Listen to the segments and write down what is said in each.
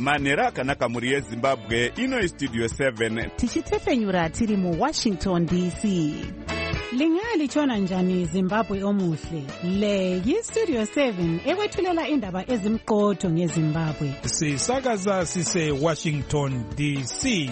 manhero akanaka mhuri yezimbabwe. Ino istudio 7 tichitefenyura tiri muWashington DC. Lingalitshona njani Zimbabwe omuhle? Le yistudio 7 ekwethulela indaba ezimqotho ngeZimbabwe. Sisakaza sise Washington DC.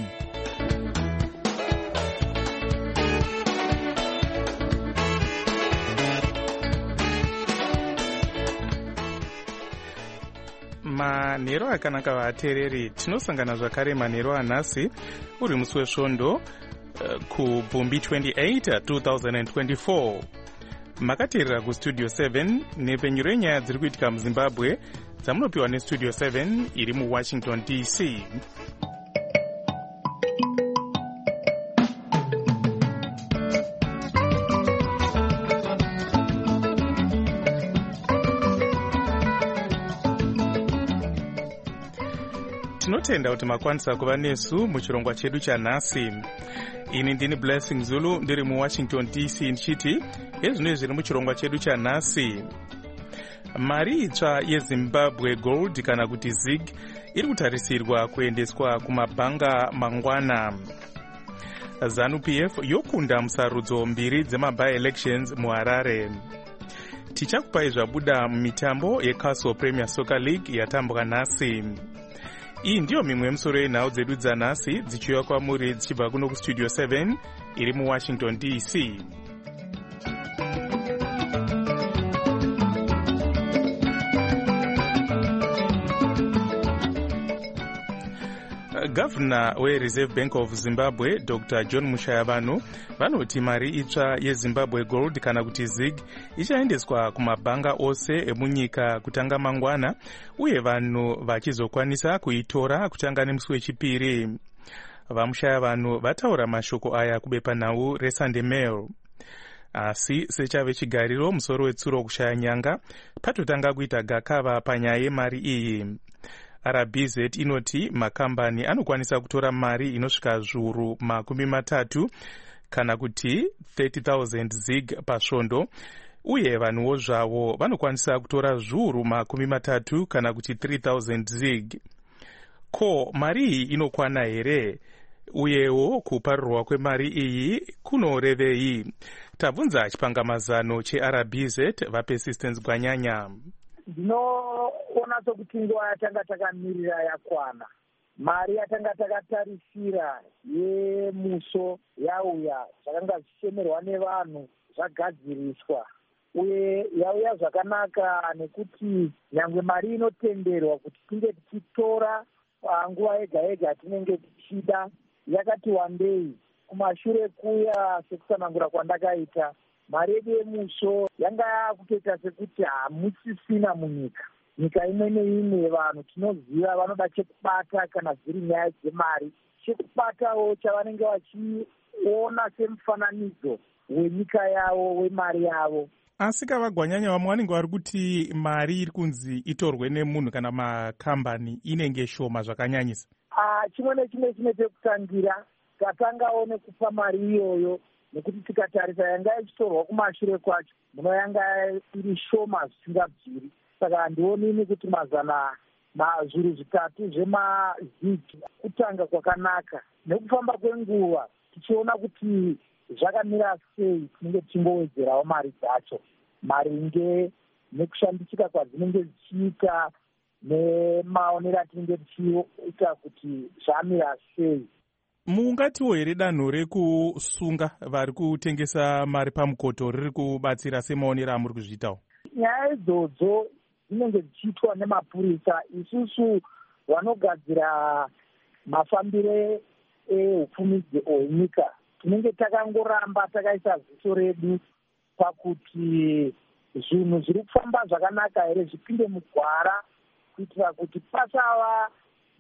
manhero akanaka vateereri, tinosangana zvakare manhero anhasi uri musi wesvondo kubvumbi 28 2024. makateerera kustudio 7 nepfenyuro yenyaya dziri kuitika muzimbabwe dzamunopiwa nestudio 7 iri muWashington DC. tinotenda kuti makwanisa kuva nesu muchirongwa chedu chanhasi. Ini ndini Blessing Zulu ndiri muWashington DC ndichiti ezvinoi zviri muchirongwa chedu chanhasi. Mari itsva yeZimbabwe Gold kana kuti ZiG iri kutarisirwa kuendeswa kumabhanga mangwana. ZANU-PF yokunda musarudzo mbiri dzema-by-elections muHarare. Tichakupai zvabuda mumitambo yeCastle Premier Soccer League yatambwa nhasi. Iyi ndiyo mimwe yemusoro yenhau dzedu dzanhasi dzichiuya kwamuri dzichibva kuno kustudio 7 iri muWashington DC. Gavana weReserve Bank of Zimbabwe Dr. John Mushayavano vanoti mari itsva yeZimbabwe Gold kana kuti ZiG ichaendeswa kumabhanga ose emunyika kutanga mangwana, uye vanhu vachizokwanisa kuitora kutanga nemusi wechipiri. VaMushayavano vataura mashoko aya kubepanhau reSunday Mail. Asi sechave chigariro musoro wetsuro kushaya nyanga patotanga kuita gakava panyaya yemari iyi. RBZ inoti makambani anokwanisa kutora mari inosvika zviuru 30 kana kuti 30,000 ZiG pasvondo, uye vanhuwo zvavo vanokwanisa kutora zviuru 30 kana kuti 3,000 ZiG. Ko mari iyi inokwana here? Uyewo kuparirwa kwemari iyi kunorevei? Tabvunza chipangamazano cheRBZ vaPersistence Gwanyanya. Ndinoona sokuti nguva yatanga takamirira yakwana. Mari yatanga takatarisira yemuso yauya, zvakanga zvichemerwa nevanhu zvagadziriswa, uye yauya zvakanaka nekuti nyangwe mari inotenderwa kuti tinge tichitora panguva yega yega tinenge tichida yakati wandei. Kumashure kuya sekutsanangura kwandakaita, mari yedu yemuso yanga yakutoita sekuti hamusisina munyika. Nyika imwe neimwe vanhu tinoziva vanoda chekubata kana dziri nyaya dzemari. Chekubatawo chavanenge vachiona semufananidzo wenyika yavo, wemari yavo. Asi kavagwanyanya vamwe vanenge vari kuti mari iri kunzi itorwe nemunhu kana makambani inenge shoma zvakanyanyisa. Chimwe nechimwe chine pekutangira. Tatangawo nekupa mari iyoyo, nekuti tikatarisa yanga ichitorwa kumashure kwacho muno yanga iri shoma zvisingabviri. Saka handionini kuti zviru 3 zvemazigi kutanga kwakanaka. Nekufamba kwenguva tichiona kuti zvakamira sei, tinenge tichingowedzerawo mari dzacho maringe nekushambidzika kwadzinenge dzichiita nemaonero atinenge tichiita kuti zvamira sei. Mungatiwo here danho rekusunga vari kutengesa mari pamukoto riri kubatsira semaonero amuri kuzviitawo? Nyaya idzodzo dzinenge dzichiitwa nemapurisa. Isusu vanogadzira mafambire eupfumidzi hwenyika tinenge takangoramba takaisa ziso redu pakuti zvinhu zviri kufamba zvakanaka here, zvipinde mugwara, kuitira kuti pasava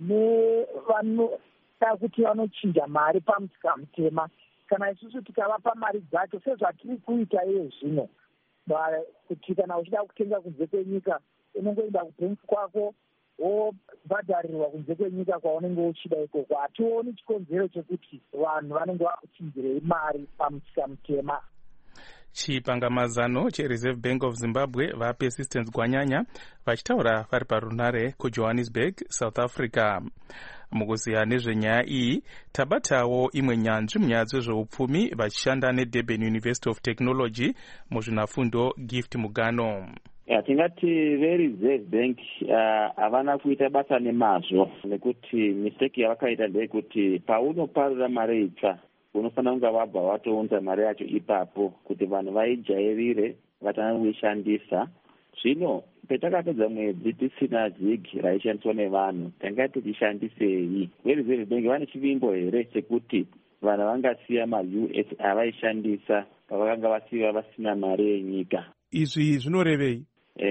nevanoda kuti vanochinja mari pamusika mutema. Kana isusu tikavapa mari dzacho sezvatiri kuita iye zvino, kuti kana uchida kutenga kunze kwenyika unongoenda kubhenki kwako wobhadharirwa kunze kwenyika kwaunenge uchida ikoko. Hationi chikonzero chekuti vanhu vanenge vakuchinjirei mari pamusika mutema. chipangamazano chereserve bank of zimbabwe vapersistence gwanyanya vachitaura vari parunare kujohannesburg, south africa. Mukuziya nezvenyaya iyi tabatawo imwe nyanzvi munyaya dzezveupfumi vachishanda neDurban University of Technology muzvinafundo Gift Mugano. Tingati vereserve bank havana kuita basa nemazvo, nekuti mistake yavakaita ndeyekuti paunoparura mari itsva unofanira kunge vabva watounza mari yacho ipapo kuti vanhu vaijairire vatanga kuishandisa. Zvino petakapedza mwedzi tisina zig raishandiswa nevanhu, tanga tichishandisei? Vereserve bank vane chivimbo here chekuti vanhu vangasiya ma-US avaishandisa pavakanga vasiya vasina mari yenyika? Izvi zvinorevei?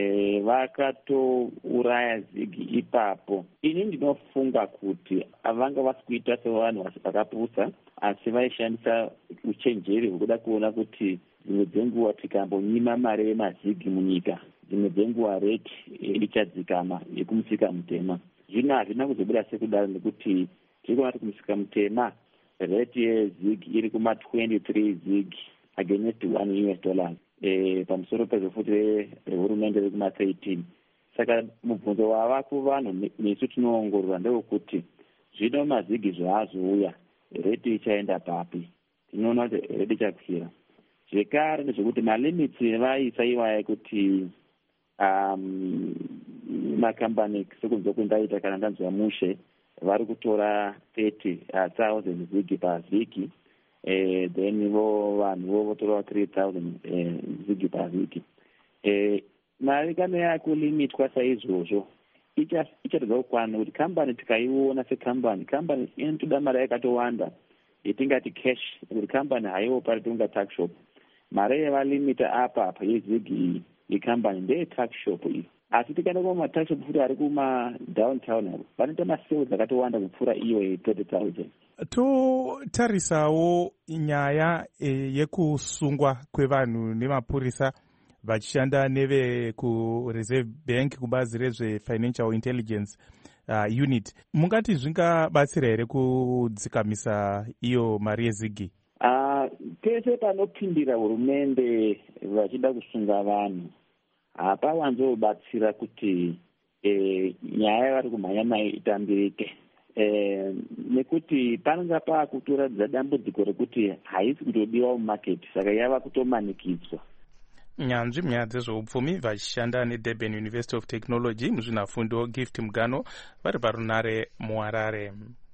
Vakatouraya zigi ipapo. Ini ndinofunga kuti avanga vasikuita sevanhu vakapusa, asi vaishandisa uchenjeri hwekuda kuona kuti dzimwe dzenguva tikambonyima mari yemazigi munyika, dzimwe dzenguva rate ichadzikama yekumusika mutema. Zvino hazvina kuzobuda sekudaro nekuti tirikuona kuti kumusika mutema rate yezigi iri kuma-23 zig against $1 pamusoro pezvo futi rehurumende riri kuma-13. Saka mubvunzo wava kuvanhu nesu tinoongorora ndewekuti zvino mazigi zvaazouya rate ichaenda papi? Tinoona kuti rate ichakwira. Zvekare nezvekuti malimits vaisa iwaya kuti makambani sekunze kundaita kana ndanzwa mushe vari kutora 30,000 zigi pavhiki, then vanhu votora 3,000 zigi pavhiki. Mari kana yakulimitwa saizvozvo ichatodza kukwana nekuti kambani tikaiona sekambani inotoda mari yakatowanda yetingati cash, nekuti kambani haiwo pari tonga tax shop. Mari yevalimita apa yezigi yekambani ndeye tax shop iyi. Asi tikaenda kumatax shop futi ari kuma downtown vanoita masales akatowanda kupfuura iyo ye30,000. Totarisawo nyaya yekusungwa kwevanhu nemapurisa vachishanda nevekureserve bank kubazi rezvefinancial intelligence unit. Mungati zvingabatsira here kudzikamisa iyo mari yezigi? Pese panopindira hurumende vachida kusunga vanhu hapawanzobatsira kuti nyaya yavari kumhanya nayo itambirike, nekuti panonga paakutoratidza dambudziko rekuti haisi kutodiwa mumaketi, saka yava kutomanikidzwa. Nyanzvi munyaya dzezveupfumi vachishanda neDurban University of Technology muzvinafundo Gift Mugano vari parunare muHarare.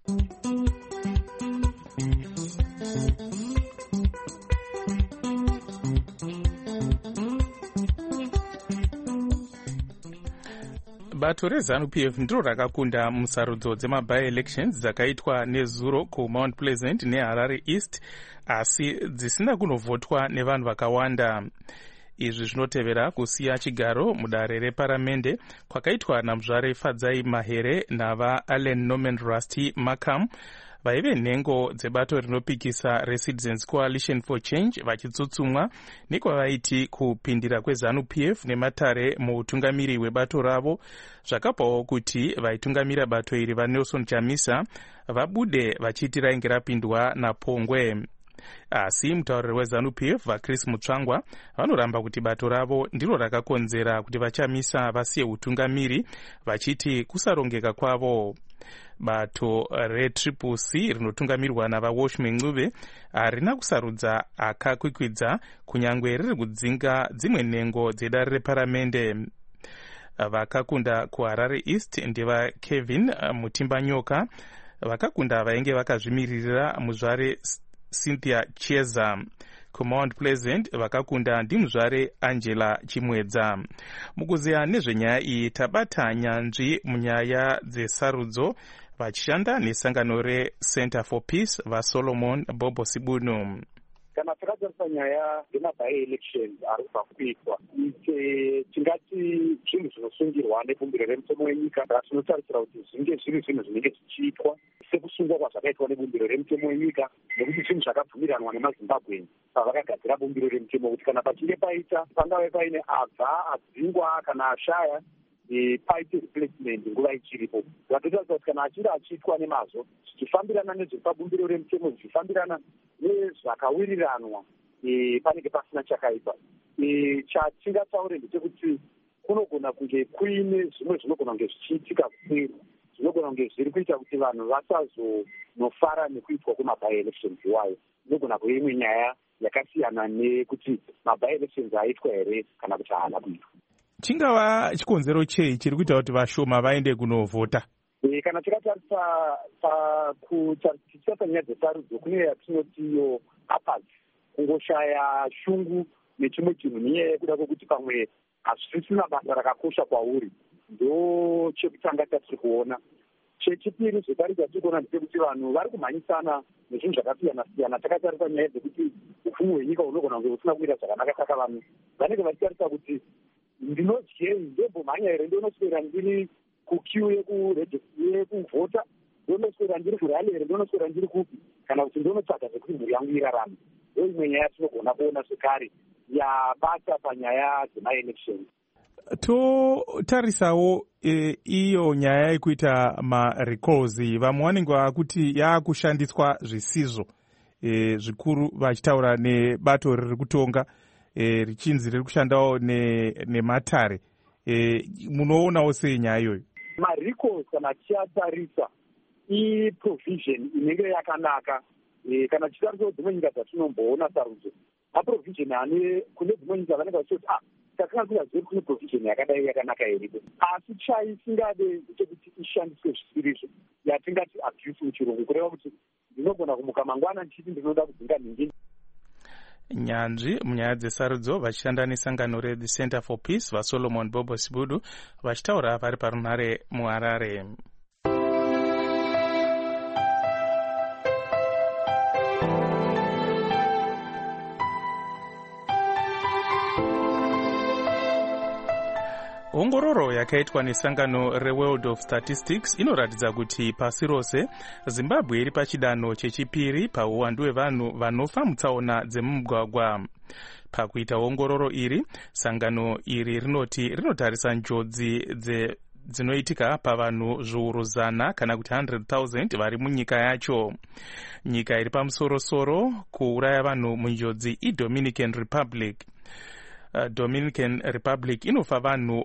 Bato reZANU-PF ndiro rakakunda musarudzo dzema-by-elections dzakaitwa nezuro kuMount Pleasant neHarare East, asi dzisina kunovhotwa nevanhu vakawanda. Izvi zvinotevera kusiya chigaro mudare reparamende kwakaitwa namuzvare Fadzai Mahere navaAllen Norman Rusty Markham vaive nhengo dzebato rinopikisa reCitizens Coalition for Change vachitsutsumwa nekwavaiti kupindira kweZANU-PF nematare muutungamiri hwebato ravo, zvakapawo kuti vaitungamira bato iri vaNelson Chamisa vabude vachiti rainge rapindwa naPongwe. Asi mutauriri weZANU-PF vaChris Mutsvangwa vanoramba kuti bato ravo ndiro rakakonzera kuti vaChamisa vasiye utungamiri, vachiti kusarongeka kwavo. Bato reTriple-C rinotungamirwa navaWalsh Mengcuve harina kusarudza akakwikwidza kunyange riri kudzinga dzimwe nhengo dzedare reparamende. Vakakunda kuHarare East ndevaKevin Mutimbanyoka, vakakunda vainge vakazvimiririra muzvare Cynthia Chieza. kuMount Pleasant vakakunda ndimuzvare Angela Chimwedza. Mukuziya nezvenyaya iyi tabata nyanzvi munyaya dzesarudzo vachishanda nesangano reCenter for Peace vaSolomon Bobo Sibunu. Kana takatarisa nyaya yema-by-elections ari kubva kuitwa, tingati zvinhu zvinosungirwa nebumbiro remutemo wenyika, tinotarisira kuti zvinge zviri zvinhu zvinenge zvichiitwa sekusungwa kwazvakaitwa nebumbiro remutemo wenyika, nekuti zvinhu zvakabvumiranwa nemaZimbabweni pavakagadzira bumbiro remutemo kuti kana pachinge paita pangave paine abva adzingwa kana ashaya paite replacement nguva ichiripo. Zvatotarisira kuti kana achinge achiitwa nemazvo zvichifambirana nezviri pabumbiro remutemo, zvichifambirana nezvakawiriranwa panenge pasina chakaipa. Chatingataure ndechekuti kunogona kunge kuine zvimwe zvinogona kunge zvichiitika kuseri, zvinogona kunge zviri kuita kuti vanhu vasazonofara nekuitwa kwemabi-elections iwayo. Inogona kuve imwe nyaya yakasiyana nekuti mabi-elections aitwa here kana kuti haana kuitwa. Chingava chikonzero chei chiri kuita kuti vashoma vaende kunovhota? Kana tikatarisa panyaya dzesarudzo kune yatinotiyo apathy, kungoshaya shungu nechimwe chinhu nenyaya yekuda kwekuti pamwe hazvisisina basa rakakosha kwauri, ndo chekutanga chatiri kuona. Chechipiri zvekare chatiri kuona ndechekuti vanhu vari kumhanyisana nezvinhu zvakasiyana-siyana. Takatarisa nyaya dzekuti upfumi hwenyika hunogona kunge husina kuita zvakanaka, saka vanhu vanenge vachitarisa kuti ndinodyei, ndembomhanya here, ndonoswera ndiri kukiu yekuvhota, ndonoswera ndiri kurali here, ndonoswera ndiri kupi, kana kuti ndonotsvaga zvekuti mhuri yangu irarame. Ndo imwe nyaya tinogona kuona zvekare yabata panyaya dzema-elections. Totarisawo iyo nyaya yekuita ma-recalls, vamwe vanenge vakuti yaakushandiswa zvisizvo, zvikuru vachitaura nebato riri kutonga richinzi riri kushandawo nematare. Munoonawo sei nyaya iyoyo? Ma-recalls kana tichiatarisa iprovision inenge yakanaka. Kana tichitarisa dzimwe nyika dzatinomboona sarudzo, maprovision ane kune dzimwe nyika vanenge vachiti takanga kuyazive kune provision yakadai yakanaka iripo, asi chaisingade ndechekuti ishandiswe zvisirizvo, yatingati abuse muchirungu, kureva kuti ndinogona kumuka mangwana ndichiti ndinoda kudzinga nhingini. Nyanzvi munyaya dzesarudzo vachishanda nesangano reThe Center for Peace vaSolomon Bobo Sibudu vachitaura vari parunhare muHarare. Ongororo yakaitwa nesangano reWorld of Statistics inoratidza kuti pasi rose Zimbabwe iri pachidanho chechipiri pauwandu hwevanhu vanofa mutsaona dzemumugwagwa. Pakuita ongororo iri, sangano iri rinoti rinotarisa njodzi dzinoitika pavanhu zviuru 100 kana kuti 100,000 vari munyika yacho. Nyika iri pamusoro-soro kuuraya vanhu munjodzi iDominican Republic. Dominican Republic inofa vanhu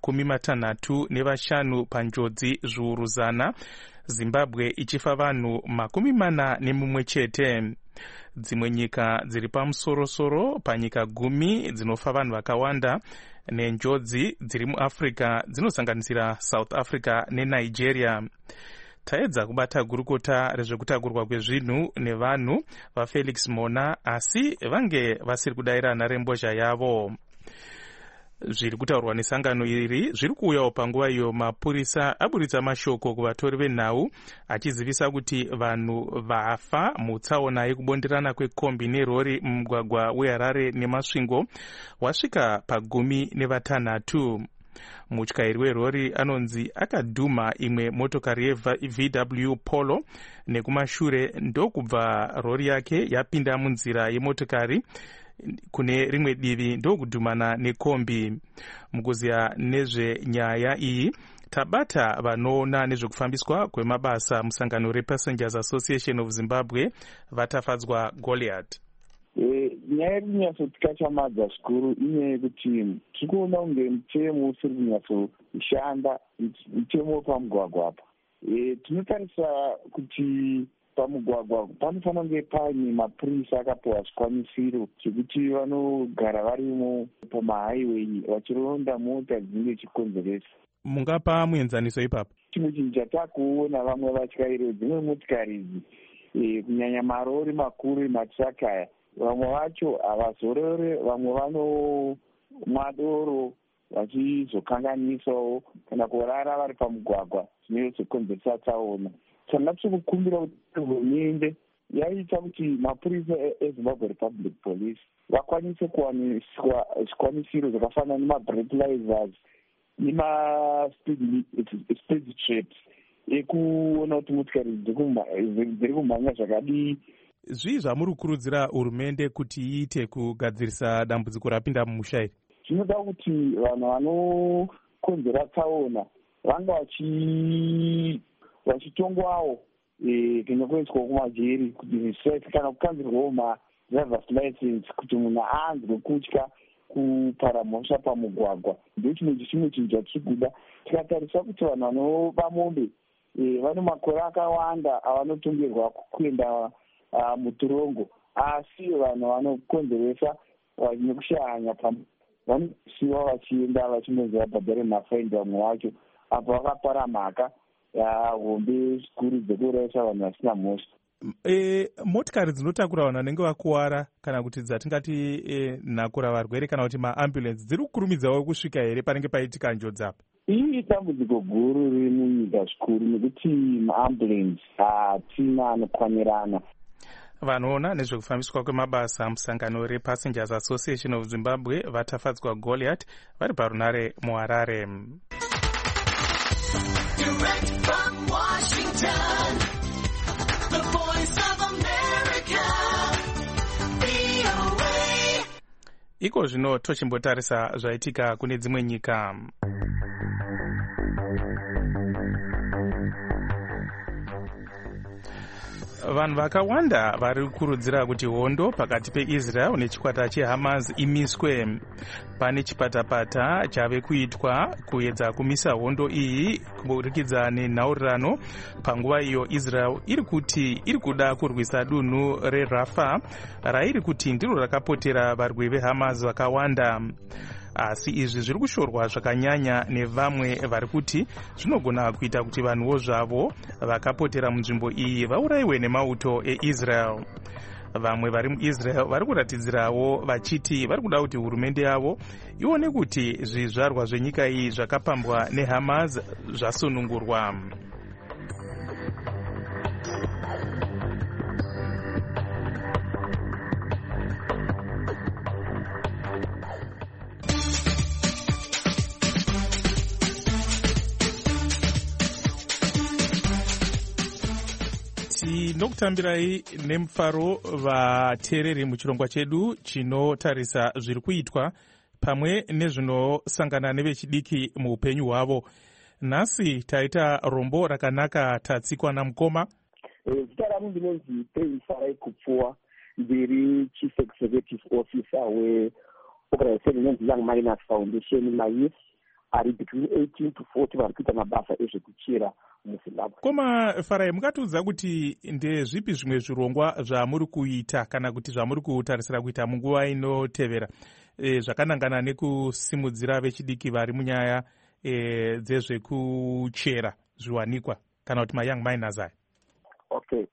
65 panjodzi zviuru 100, Zimbabwe ichifa vanhu 41 chete. Dzimwe nyika dziri pamusoro-soro panyika 10 dzinofa vanhu vakawanda nenjodzi dziri muAfrica dzinosanganisira South Africa neNigeria. Taedza kubata gurukota rezvekutakurwa kwezvinhu nevanhu vaFelix Mona, asi vange vasiri kudayira nharembozha yavo. Zviri kutaurwa nesangano iri zviri kuuyawo panguva iyo mapurisa aburitsa mashoko kuvatori venhau achizivisa kuti vanhu vafa mutsaona yekubonderana kwekombi nerori mumugwagwa weHarare nemasvingo wasvika pa16. Mutyairi werori anonzi akadhuma imwe motokari yeVW Polo nekumashure ndokubva rori yake yapinda munzira yemotokari kune rimwe divi ndokudhumana nekombi. Mukuziya nezvenyaya iyi tabata vanoona nezvekufambiswa kwemabasa musangano rePassengers Association of Zimbabwe vatafadzwa Goliath. Nyaya iri kunyatsotikatyamadza zvikuru inyaya yekuti tiri kuona kunge mutemo usiri kunyatsoshanda, mutemo wepamugwagwa apa. Tinotarisa kuti pamugwagwa panofanira kunge paine mapurisa akapiwa zvikwanisiro zvekuti vanogara varimo pamahighway vachironda mota dzinenge chikonzeresa. Mungapa muenzaniso ipapo? Chimwe chinhu chatakuona vamwe vatyairi dzimwe motikari idzi, kunyanya marori makuru ematrakaya, vamwe vacho havazorore, vamwe vanomwa doro vachizokanganisawo kana kurara vari pamugwagwa zvinozokonzeresa tsaona. Saka tiri kukumbira kuti hurumende yaita kuti mapurisa eZimbabwe Republic Police vakwanise kuwaniswa zvikwanisiro zvakafanana nemabreathalyzers nema-speed traps ekuona kuti motikari dziri kumhanya zvakadii. Zvii zvamuri kukurudzira hurumende kuti iite kugadzirisa dambudziko rapinda mumusha iri? Zvinoda kuti vanhu vanokonzera tsaona vanga vachitongwawo kana kuendeswa kumajeri kuti zvisaiti kana kukanzirwawo driver's license kuti munhu aanzwe kutya kupara mhosva pamugwagwa. Ndochimwe chinhu chatiri kuda. Tikatarisa kuti vanhu vanova mombe vane makore akawanda avanotongerwa kuenda mutorongo, asi vanhu vanokonzeresa nekushanya vanosiyiwa vachienda vachinonzi vabhadhare mafaini vamwe vacho apo vakapara mhaka hombe zikuru dzekuurayisa vanhu vasina mhosva. Motikari dzinotakura vanhu vanenge vakuwara kana kuti dzatingati nhakura varwere kana kuti maambulensi dziri kukurumidzawo kusvika here panenge paitika njodzi apa? Iyi dambudziko guru riri munyika zvikuru nekuti maambulensi hatina anokwanirana. Vanoona nezvekufambiswa kwemabasa musangano rePassengers Association of Zimbabwe vatafadzwa Goliath vari parunare muHarare. Direct from Washington, the voice of America, VOA. Iko zvino tochimbotarisa zvaitika kune dzimwe nyika. Vanhu vakawanda vari kukurudzira kuti hondo pakati peIsrael nechikwata cheHamas imiswe. Pane chipatapata chave kuitwa kuedza kumisa hondo iyi kuburikidza nenhaurirano panguva iyo Israel iri kuda kurwisa dunhu reRafah rairi kuti ndiro rakapotera varwi veHamas vakawanda. Asi izvi zviri kushorwa zvakanyanya nevamwe vari kuti zvinogona kuita kuti vanhuwo zvavo vakapotera munzvimbo iyi vaurayiwe nemauto eIsrael. Vamwe vari muIsrael vari kuratidzirawo vachiti vari kuda kuti hurumende yavo ione kuti zvizvarwa zvenyika iyi zvakapambwa neHamas zvasunungurwa. Tinokutambirai nemufaro vateereri muchirongwa chedu chinotarisa zviri kuitwa pamwe nezvinosangana nevechidiki muupenyu hwavo. Nhasi taita rombo rakanaka tatsikwa namukoma. Zita rangu ndinonzi Peisarai Kupfuwa, ndiri Chief Executive Officer weorganization inonzi Young Miners Foundation, mayouth ari between 18 to 40 vari kuita mabasa ezvekuchera muZimbabwe. Koma Farai, mungatiudza kuti ndezvipi zvimwe zvirongwa zvamuri kuita kana kuti zvamuri kutarisira kuita munguva inotevera zvakanangana nekusimudzira vechidiki vari munyaya dzezvekuchera zviwanikwa kana kuti mayoung miners aya? Okay.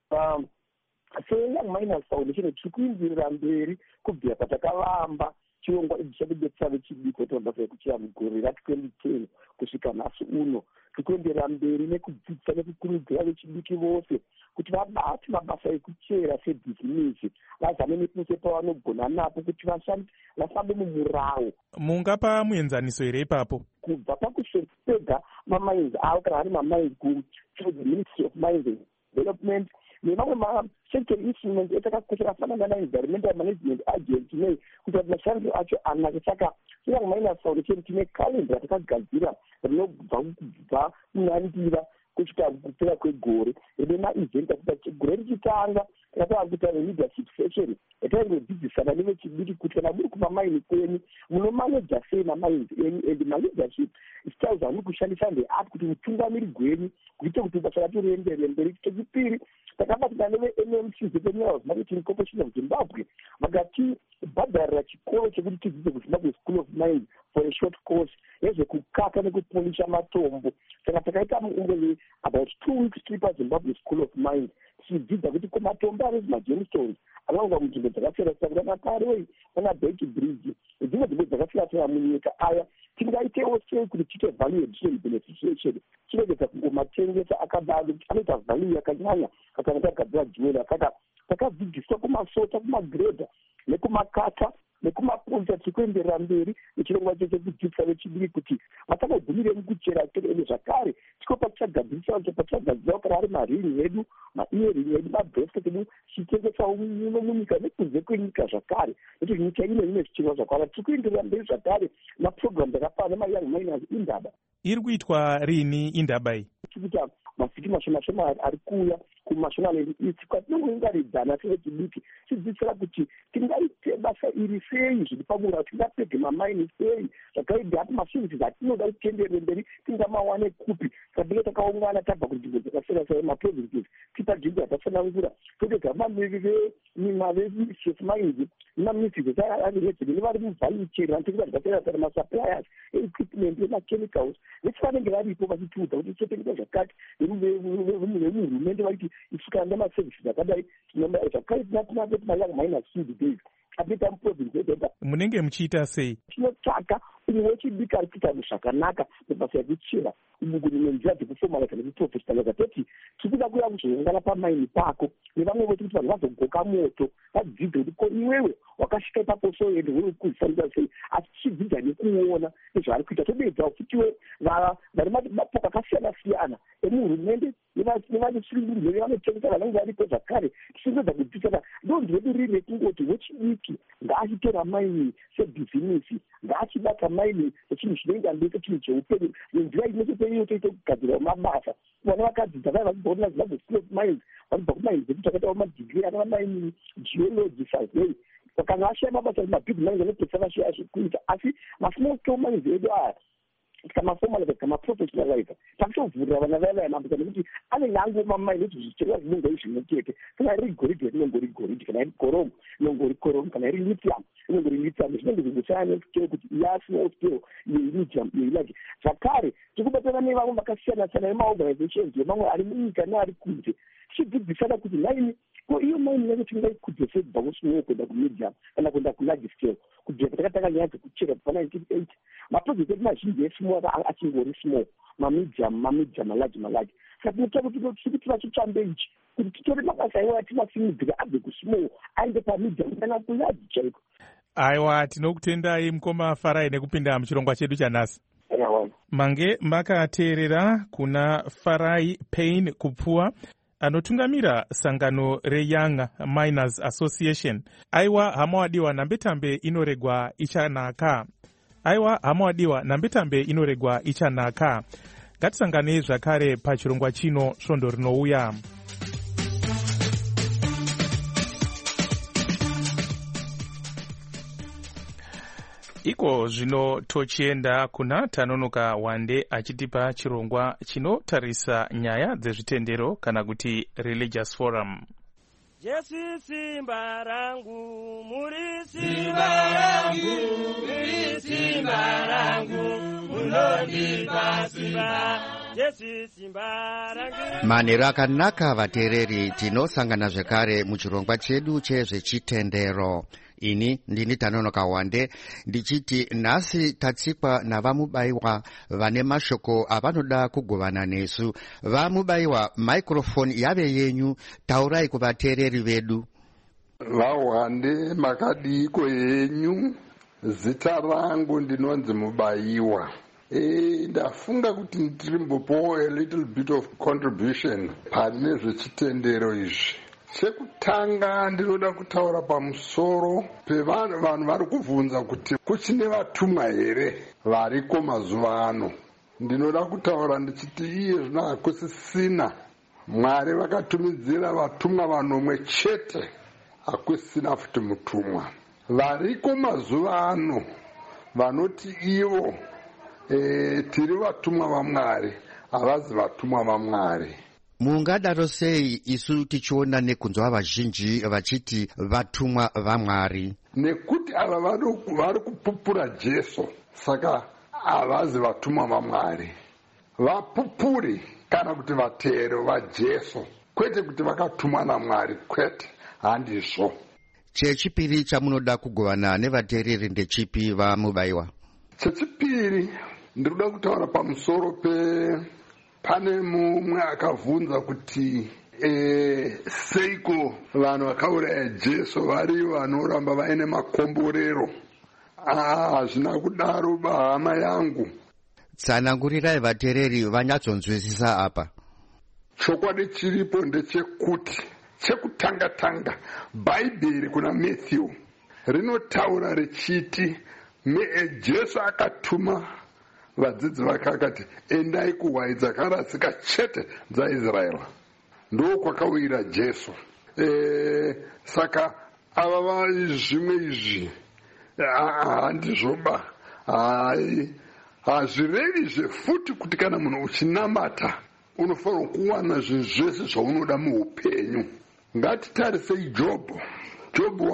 Young Miners Foundation tiri kuinzirira mberi kubvira patakavamba chirongwa ichi chekudetsera vechidiki kuti mabasa ekuchera mugore ra2010 kusvika nhasi uno. Tiri kuenderera mberi nekudzidzisa nekukurudzira vechidiki vose kuti vabate mabasa ekuchera sebhizinesi, vazame nepese pavanogona napo kuti vafambe mumurawo. Mungapa muenzaniso here ipapo? Kubva pakushepedza mamainzi avo kana ari mamainzi the Ministry of Mines and Development nevamwe ma-sector instruments etakakoshera afanana na-environmental management agent nei kuti mashandiro acho anake. Saka Young Miners Foundation tine kalenda ratakagadzira rinobva munandira kusvika kupera kwegore rine maevent akuti gore richitanga takatava kuita leadership session yataingodzidzisana nevechidiki kuti kana muri kumamaini kwenyu munomaneja sei mamainzi enyu and maleadership styles amuri kushandisa ndeati kuti mutungamiri gwenyu kuite kuti basa racho rienderere mberi. Chechipiri, takabatsira neve-NMC Minerals Marketing Corporation of Zimbabwe vakatibhadharira chikoro chekuti tidzidze kuZimbabwe School of Mines for a short course yezvekukaka nekupolisha matombo. Saka takaita muungwe about 2 weeks tiri paZimbabwe School of Mines tichidzidza kuti matombo ari magemstones anonga munzvimbo dzakasiyana-siyana kana karei kana Beki Bridge dzimwe dzimwe dzakasiyana-siyana munyika aya tingaitewo sei kuti tiite value addition beneficiation chiregedza kungomatengesa akadaro kuti anoita value yakanyanya kana takagadzira jewel akada takadzidziswa kumasota kumagredha nekumakata nekumaponza tiri kuenderera mberi nechirongwa cheche kudzidzisa vechidiki kuti vatakagumire mukuchera ende zvakare tiko patichagadzirisawo patichagadzirawo kana ari marini edu maearing edu mabhesket edu tichitengesawo muno munyika nekunze kwenyika zvakare nekuti nyika ine zvichirwa zvakawanda. Tiri kuenderera mberi zvakare maprogram dzakafana nemayoung miners indaba. Iri kuitwa rini indaba iyi? Tirikuita mavhiki mashoma ari kuuya kumasvonalist kwatinongoungaridzana sevechidiki tichidzidzira kuti tingaite basa iri sei zviri pamura, tingapedhe mamaini sei, zvakaidi apo maservices atinoda kuti tienderere mberi tingamawane kupi. Saka tinenge takaungana tabva kunzvimbo dzakasiyana-siyana, maprovinces tipanzvimbo yakafanangura totega mavesemainzi nemaministries ariredzeni nevari muvalue chain vanotengesa zvakasiyana-siyana, masuppliers equipment emachemicals vechivanenge varipo vachitiudza kuti totengesa zvakati vehurumende vaiti isukana nemaservices akadai zvakare tinati minus food days apita muprovince edenda. Munenge muchiita sei? Tinotsvaka umwe wechidiki ari kuita zvakanaka mabasa ekuchera nenzira dzekufomaliza nekuprofessionaliza toti tikuda kuya kuzoungana pamaini pako nevamwe voti kuti vanhu vazogoka moto vadzidze kuti iwewe wakasvika ipapo soende uri kuzvifanira sei, asi tichidzidza nekuona nezvaari kuita todedzawo futiwe vari mapoka akasiyana-siyana emuhurumende nevachisiringurire nevanotengesa vanenge varipo zvakare tichingedza kudzidzana. Ndonzi redu riri rekungoti wechidiki ngaachitora maini sebhizinisi, ngaachibata maini sechinhu chinoenda mberi sechinhu cheupenyu nenzira inototoiyo toite kugadzira mabasa. Vana vakadzidza vai vachibvaona zimbabwe school of mines vachibva kumaini dzedu takaitawo madigiri ana maini geology survey kana ashaya mabasa mabig manager nepesa vashaya achikuita, asi masmall scale mines edu aya tikamafomaliza tikamaprofessionaliza takutovhurira vana vaya mabasa nekuti anenge angomamaini kuti zvicherwa zvinongori zvimwe chete. Kana iri goridhe rinongori goridhe, kana iri koromu inongori koromu, kana iri lithium inongori lithium. Zvinenge zvingosiyana nekuti small scale medium large. Zvakare tikubatana nevamwe vakasiyana-siyana vemaorganizations vemamwe ari munyika neari kunze tichidzidzisana kuti maini ko iyo maini yacho tingaikudze sei kubva kusmall kuenda kumedium kana kuenda kularge scale. Kudheka takatanga nyaya dzekuchera pa1980 maprojekti edu mazhinji esmall achingori small, mamedium malaji. Saka tinotaura kuti tiri vachitsvambe ichi kuti titore mabasa iwo atinasimudzira abve kusmall aende pamedium kana kularge chaiko. Aiwa, tinokutendai mukoma Farai nekupinda muchirongwa chedu chanhasi. Mange makateerera kuna Farai Payne Kupfuwa anotungamira sangano reYoung Miners Association. Aiwa hamawadiwa, nambetambe inoregwa ichanaka. Ngatisangane zvakare pachirongwa chino svondo rinouya. Iko zvino tochienda kuna Tanonoka Wande achitipa chirongwa chinotarisa nyaya dzezvitendero kana kuti religious forum. Jesu simba rangu, muri simba rangu, muri simba rangu, munondipa simba. Jesu simba rangu. Manero akanaka vateereri, tinosangana zvekare muchirongwa chedu chezvechitendero. Ini ndini Tanonoka Wande ndichiti nhasi tatsikwa navamubayiwa vane mashoko avanoda kugovana nesu. Vamubayiwa, microphone yave yenyu, taurai kuvateereri vedu. Vawande makadiko yenyu, zita rangu ndinonzi Mubayiwa. Ndafunga kuti ndirimbopo a little bit of contribution pane zvechitendero izvi. Chekutanga ndinoda kutaura pamusoro pevanhu vari kubvunza kuti kuchine vatumwa here variko mazuva ano. Ndinoda kutaura ndichiti iye zvino hakusisina. Mwari vakatumidzira vatumwa vanomwe chete, hakusisina futi mutumwa. Variko mazuva ano vanoti ivo tiri vatumwa vaMwari, havazi vatumwa vaMwari. Mungadaro sei isu tichiona nekunzwa vazhinji vachiti vatumwa vaMwari? Nekuti ava vari kupupura Jesu, saka havazi vatumwa vaMwari. Vapupuri kana kuti vatero vaJesu, kwete kuti vakatumwa naMwari, kwete, handizvo. Chechipiri chamunoda kugovana nevateereri ndechipi vamubayiwa? Chechipiri ndinoda kutaura pamusoro pane mumwe akabvunza kuti seiko vanhu vakauraya Jesu vari vanoramba vaine makomborero. Hazvina kudaro bahama yangu. Tsanangurirai vateereri vanyatsonzwisisa apa. Chokwadi chiripo ndechekuti chekutanga Bhaibheri kuna Matthew rinotaura richiti Jesu akatuma vadzidzi vake akati endai kuhwai dzakarasika chete dzaIsraeri. ndo kwakawira Jesu. Saka ava zvimwe izvi handizvoba, hazvirevi zvefuti kuti kana munhu uchinamata unofanira kuwana zvinhu zvese zvaunoda muupenyu. Ngatitarisei Jobho. Jobho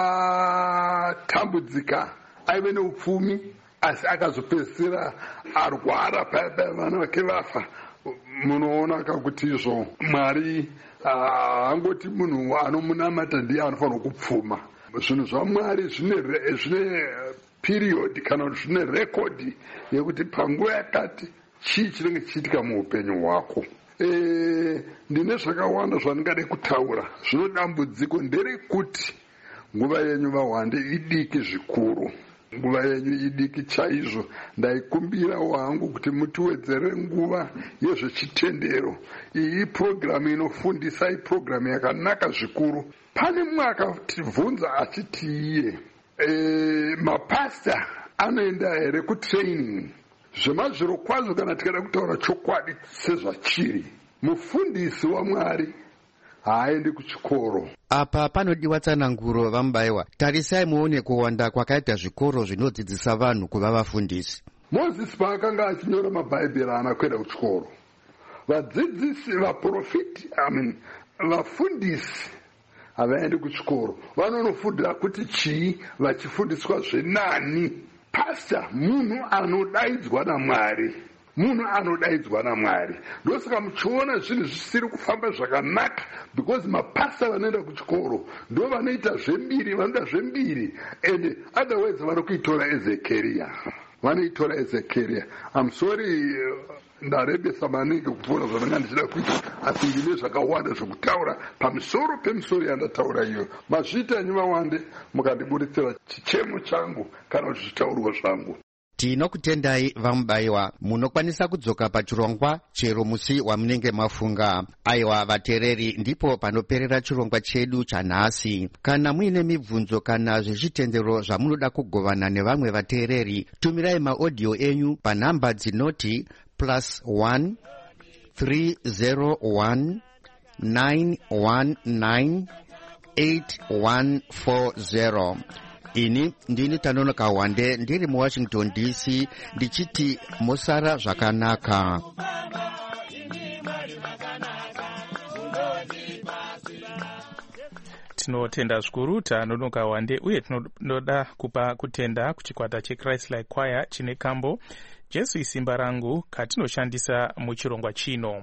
wakatambudzika, aive neupfumi, asi akazopedzisira arwara paya vana vake vafa. Munoona kakuti izvo Mwari hangoti munhu anomunamata ndiye anofanira kupfuma. Zvinhu zvaMwari zvine period kana kuti zvine rekodhi yekuti panguva yakati chii chinenge chiitika muupenyu hwako. Ndine zvakawanda zvandingade kutaura. Zvino dambudziko nderekuti nguva yenyu vaHwande idiki zvikuru, nguva yenyu idiki chaizvo. Ndaikumbira wangu kuti mutiwedzere nguva yezvechitendero. Iyi program inofundisa, program yakanaka zvikuru. Pane mumwe akatibvunza achiti iye mapasta anoenda here kutraining? Zvemazviro kwazvo kana tikada kutaura chokwadi sezvachiri, mufundisi waMwari haaendi kuchikoro. Apa panodiwa tsananguro vamubayiwa. Tarisai muone kuwanda kwakaita zvikoro zvinodzidzisa vanhu kuva vafundisi. Mozisi paakanga achinyora mabhaibheri haana kuenda kuchikoro. Vadzidzisi, vaprofiti, vafundisi havaendi kuchikoro. Vanonofundira kuti chii, vachifundiswa zvenani. Pasta munhu anodaidzwa naMwari, munhu anodaidzwa naMwari. Ndosaka muchiona zvinhu zvisiri kufamba zvakanaka, because mapasta vanoenda kuchikoro ndo vanoita zvembiri, vanoda zvembiri, and otherwise vanokuitora vanoitora Ezekiel. I'm sorry, ndarebesa maningi kupfuura zvandanga ndichida kuita, asi ndine zvakawanda zvokutaura pamusoro pemusoro yandataura iyo. Mazviita nyuma wande mukandiburitsira chichemo changu kana kuti zvitaurwa zvangu. Tinokutendai vamubayiwa. Munokwanisa kudzoka pachirongwa chero musi wamunenge mafunga. Aiwa vateereri, ndipo panoperera chirongwa chedu chanhasi. Kana muine mibvunzo kana zvezvitendero zvamunoda kugovana nevamwe vateereri, tumirai maaudio enyu panhamba dzinoti +1 301 919 8140. Ini ndini Tanono Kawande, ndiri muWashington DC, ndichiti musara zvakanaka. Tinotenda zvikuru Tanono Kawande, uye tinoda kupa kutenda kuchikwata cheChrist-like Choir chine kambo Jesu isimba rangu katinoshandisa muchirongwa chino.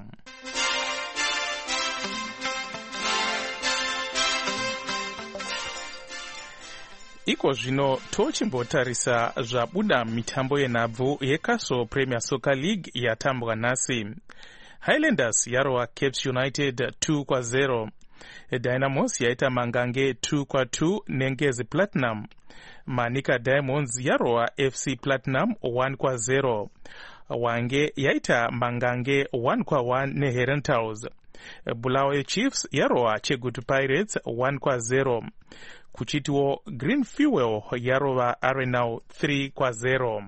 Iko zvino tochimbotarisa zvabuda mitambo yenhabvu yeCastle Premier Soccer League yatambwa nhasi. Highlanders yarova Cape United 2-0. Dynamos yaita Mangange 2-2 neNgezi Platinum. Manika Diamonds yarova FC Platinum 1-0. Wange yaita Mangange 1-1 neHerentals. Bulawayo Chiefs yarova Chegutu Pirates 1-0. Kuchitiwo Green Fuel yarova Arenal 3-0.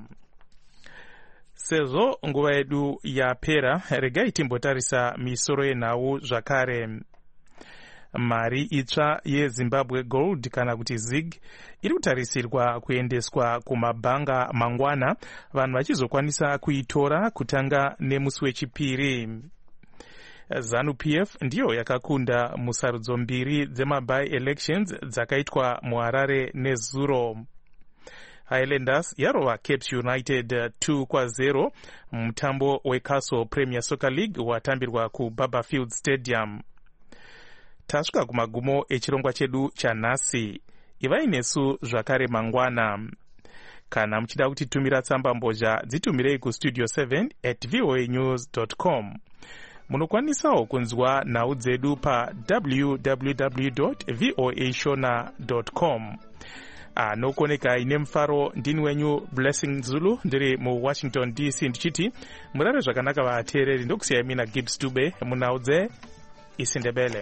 Sezvo nguva yedu yapera, regai timbotarisa misoro yenhau zvakare. Mari itsva yeZimbabwe Gold kana kuti ZIG iri kutarisirwa kuendeswa kumabhanga mangwana, vanhu vachizokwanisa kuitora kutanga nemusi wechipiri. ZANU-PF ndiyo yakakunda musarudzo mbiri dzemaby-elections dzakaitwa muHarare neZuro. Highlanders yarova Cape United 2-0 mutambo weCastle Premier Soccer League watambirwa kuBarberfield Stadium. Tasvika kumagumo echirongwa chedu chanhasi. Ivai nesu zvakare mangwana. Kana muchida kutitumira tsamba mbozha, dzitumirei kustudio 7@voanews.com. Munokwanisawo kunzwa nhau dzedu pa www.voashona.com. Anokoneka ine mufaro ndini wenyu Blessing Zulu, ndiri muWashington DC, ndichiti murare zvakanaka vateereri, ndokusiyai mina Gibbs Dube munhau dzeIsindebele.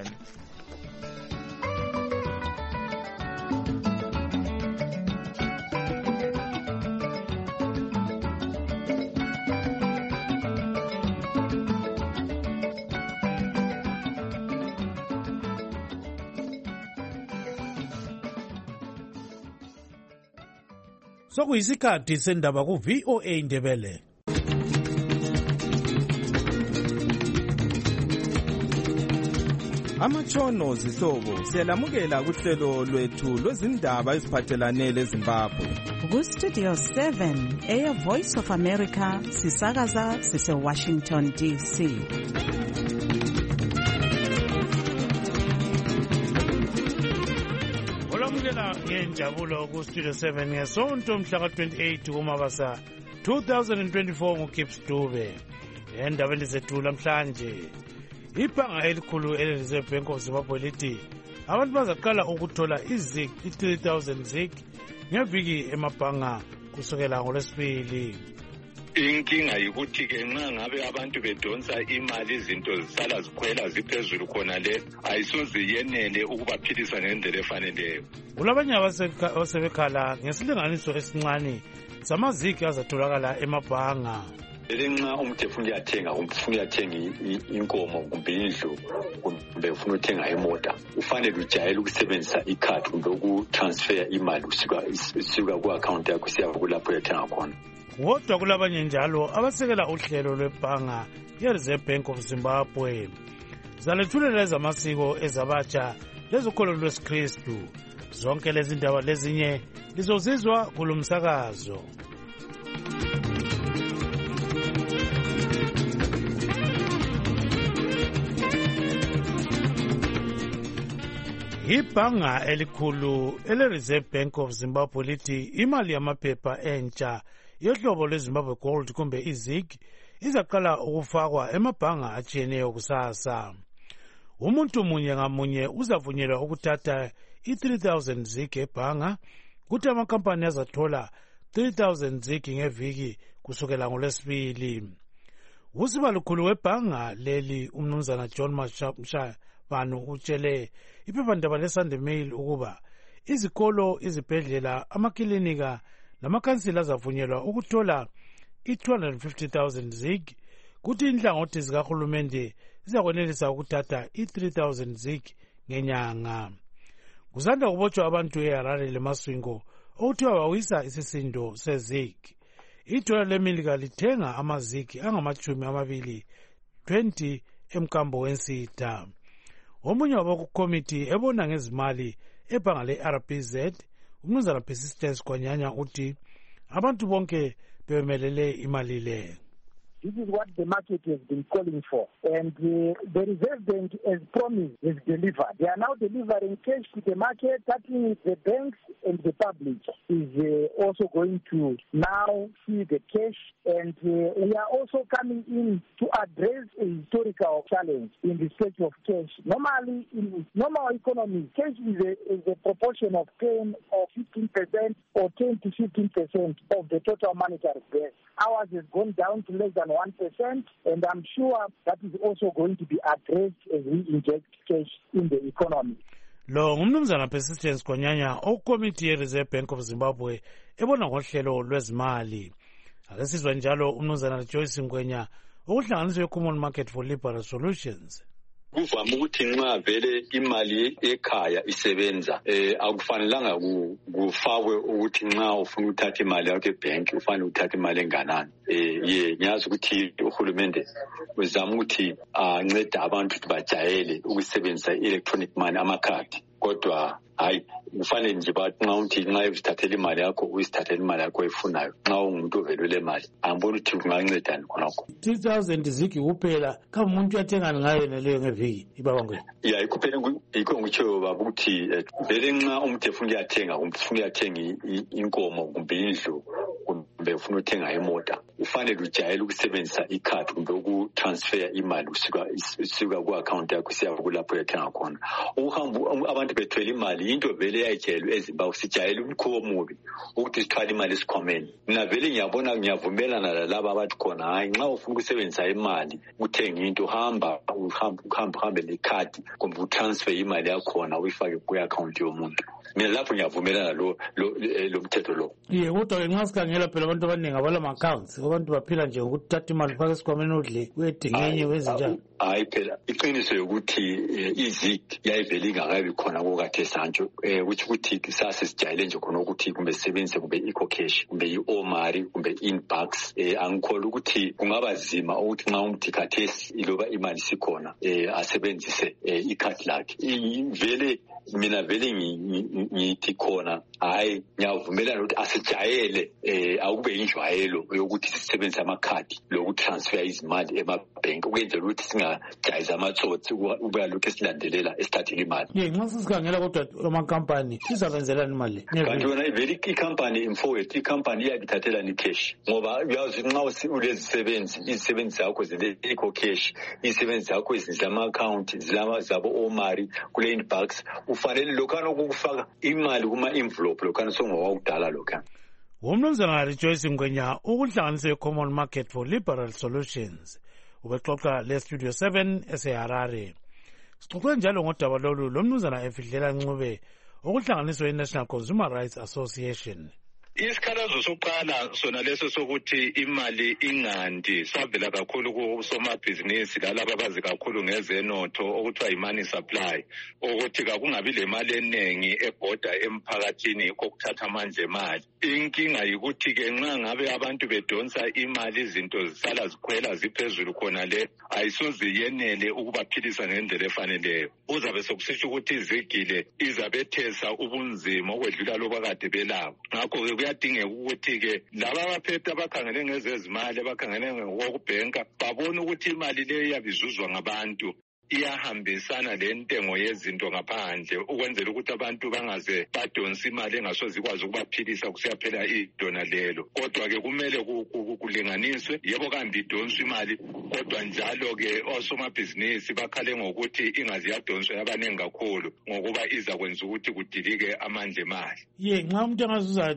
Sokuyisikhathi sendaba ku VOA Ndebele. Amatshono zihlobo siyalamukela kuhlelo lwethu lwezindaba eziphathelane leZimbabwe. Ku-Studio 7 Air Voice of America sisakaza sise-Washington DC. Olamukela ngenjabulo ku-Studio 7 ngesonto mhla ka-28 kuMabasa 2024 nguKips Dube. Endaba endizethula namhlanje. Ibhanga elikhulu ele-Reserve Bank of Zimbabwe lithi abantu bazaqala ukuthola izig i-3,000 zig ngeviki emabhanga kusukela ngoLwesibili. Inkinga yikuthi-ke nxa ngabe abantu bedonsa imali izinto zisala zikhwela ziphezulu khona le ayisoze yenele ukubaphilisa ngendlela efaneleyo. Kulabanye abasebekhala ngesilinganiso esincane samazigi azatholakala emabhanga. Nxa umuntu efuna uyathenga inkomo kumbe indlu kumbe ufuna uthenga imota ufanele ujayele ukusebenzisa ikhadi kumbe ukutransfer imali usuka ku-account yakho siya kulapho uyathenga khona. Kodwa kulabanye njalo abasekela uhlelo lwebhanga ye-Reserve Bank of Zimbabwe. Zalethulela ezamasiko ezabatsha lezokholo lwesikristu. Zonke lezi ndaba lezinye lizozizwa kulomsakazo. Ibhanga elikhulu ele-Reserve Bank of Zimbabwe lithi imali yamaphepha entsha yohlobo lweZimbabwe Gold kumbe izig izaqala ukufakwa emabhanga atshiyeneyo kusasa. Umuntu munye ngamunye uzavunyelwa ukuthatha i-3,000 zig ebhanga, kuthi amakampani azathola 3,000 zig ngeviki kusukela ngoLwesibili. Usibalukhulu webhanga leli umnumzana John Mashayabanu utshele iphephandaba leSunday Mail ukuba izikolo, izibhedlela, amakilinika namakhansila azavunyelwa ukuthola i-250,000 zig, kuthi inhlangothi zikahulumende zizakwenelisa ukuthatha i-3,000 zig ngenyanga. Kusanda kubotshwa abantu eHarare leMasvingo okuthiwa bawisa isisindo sezig. Idola leMelika lithenga amazig angama-20 emkambo wensitha. Omunye wabakukomiti ebona ngezimali ebhanga le-RBZ, umnumzana Persistence Kwanyanya uthi abantu bonke bemelele imali le. This is what the market has been calling for. And the Reserve Bank, as promised, has delivered. They are now delivering cash to the market, starting with the banks and the public is also going to now see the cash. And we are also coming in to address a historical challenge in respect of cash. Normally, in normal economies, cash is a proportion of 10 or 15% or 10 to 15% of the total monetary base. Ours has gone down to less than 1%, and I'm sure that is also going to be addressed as we inject cash in the economy. Lo ngumnumzana Persistence Kwanyanya okomiti ye-Reserve Bank of Zimbabwe ebona ngohlelo lwezimali. Ake sizwa njalo umnumzana Joyce Ngwenya okuhlanganiswe we-Common Market for Liberal Solutions. Kuvama ukuthi nxa vele imali ekhaya isebenza akufanelanga kufakwe ukuthi nxa ufuna ukuthatha imali yakho ebank ufanele ukuthatha imali enganani. Ngiyazi ukuthi uhulumende uzama ukuthi ancede abantu ukuthi bajayele ukusebenzisa i-electronic money, amakhadi. Kodwa hayi kufanele nje bathi nxa uzithathela imali yakho uyisithathela imali yakho efunayo nxa ungumuntu ovelele imali angibona ukuthi kungancedani khonokho. 3,000 zigi kuphela kama umuntu uyathengani ngayo naleyo ngeviki ibaba ngwe. Ikuphela yikho ngitsho baba ukuthi vele nxa umuntu efuna uyathenga inkomo kumbe indlu kumbe ufuna uthenga imota ufanele ujayele ukusebenzisa ikhadi kumbe ukutransfer imali usuka ku-account yakho siya kulapho uyathenga khona. Ukuhamba abantu bethwele imali into vele yayijayelwe eZimbabwe, sijayele umkhuba omubi ukuthi sithwale imali esikhwameni. Mina vele ngiyavumelana lalaba abathi khona hayi nxa ufuna ukusebenzisa imali uthenga into uhambe nekhadi kumbe utransfer imali yakhona uyifake ku-account yomuntu. Mina lapho ngiyavumelana lo mthetho lo. Kodwa nxa sikhangela phela abantu abaningi abalama-accounts, abantu baphila nje ngokuthatha imali ufake esikhwameni udle uyedinga enye wezinjani. hayi phela iqiniso yokuthi iZig yayivele ingakabi khona kokade Sancho which ukuthi sase sijayele nje khona ukuthi kumbe sebenzise kumbe iCocash kumbe iOmari kumbe Inbucks angikholwa ukuthi kungaba zima ukuthi nxa umuntu khathesi iloba imali sikhona asebenzise ikhadi lakhe vele mina vele ngithi khona hayi ngiyavumelana ukuthi asijayele akube injwayelo yokuthi sisebenzise amakhadi lokutransfer izimali emabhenki ukwenzela ukuthi singajayisa amatsotsi ukuba lokhu esilandelela esithathile imali. Nxa sisikhangela kodwa amakhampani izabenzelani imali? Kanti wena vele ikhampani imfowethu ikhampani iyabithathelani cash ngoba uyazi nxa ulezisebenzi izisebenzi zakho zile-ecocash izisebenzi zakho zama-account zabo Omari kule Inbucks ufanele lokhana ukufaka imali kuma-envelope lokhana songowakudala lokhana. Umnumzana Rejoice Ngwenya ukuhlanganisa i-Common Market for Liberal Solutions ubexoxa le-Studio 7 eseHarare. Sixoxe njalo ngodaba lolu lomnumzana Efidlela Ncube okuhlanganiswa i-National Consumer Rights Association. Isikhalazo sokuqala sona leso sokuthi imali ingandi savela kakhulu kusomabhizinisi lalabo abazi kakhulu ngezenotho okuthiwa imani supply ukuthi kakungabi le mali eningi ebhoda emphakathini kokuthatha amandla emali. Inkinga yikuthi ke nxa ngabe abantu bedonsa imali izinto zisala zikhwela ziphezulu khona le ayisoze yenele ukubaphilisa ngendlela efaneleyo. Uzabe sokusitsho ukuthi izigile izabethesa ubunzima okwedlula loba kade belabo. Ngakho kuyadingeka ukuthi ke laba abaphethe abakhangele ngezezimali abakhangele ngokubhenka babone ukuthi imali leyo iyabizuzwa ngabantu iyahambisana lentengo yezinto ngaphandle ukwenzela ukuthi abantu bangaze badonsa imali engasoze ikwazi ukubaphilisa kusiyaphela idona lelo. Kodwa ke kumele kulinganiswe yebo kambe idonswe imali kodwa njalo ke osomabhizinisi bakhale ngokuthi ingazi yadonswa yabanengi kakhulu ngokuba iza kwenza ukuthi kudilike amandla emali. Nxa umuntu engazuza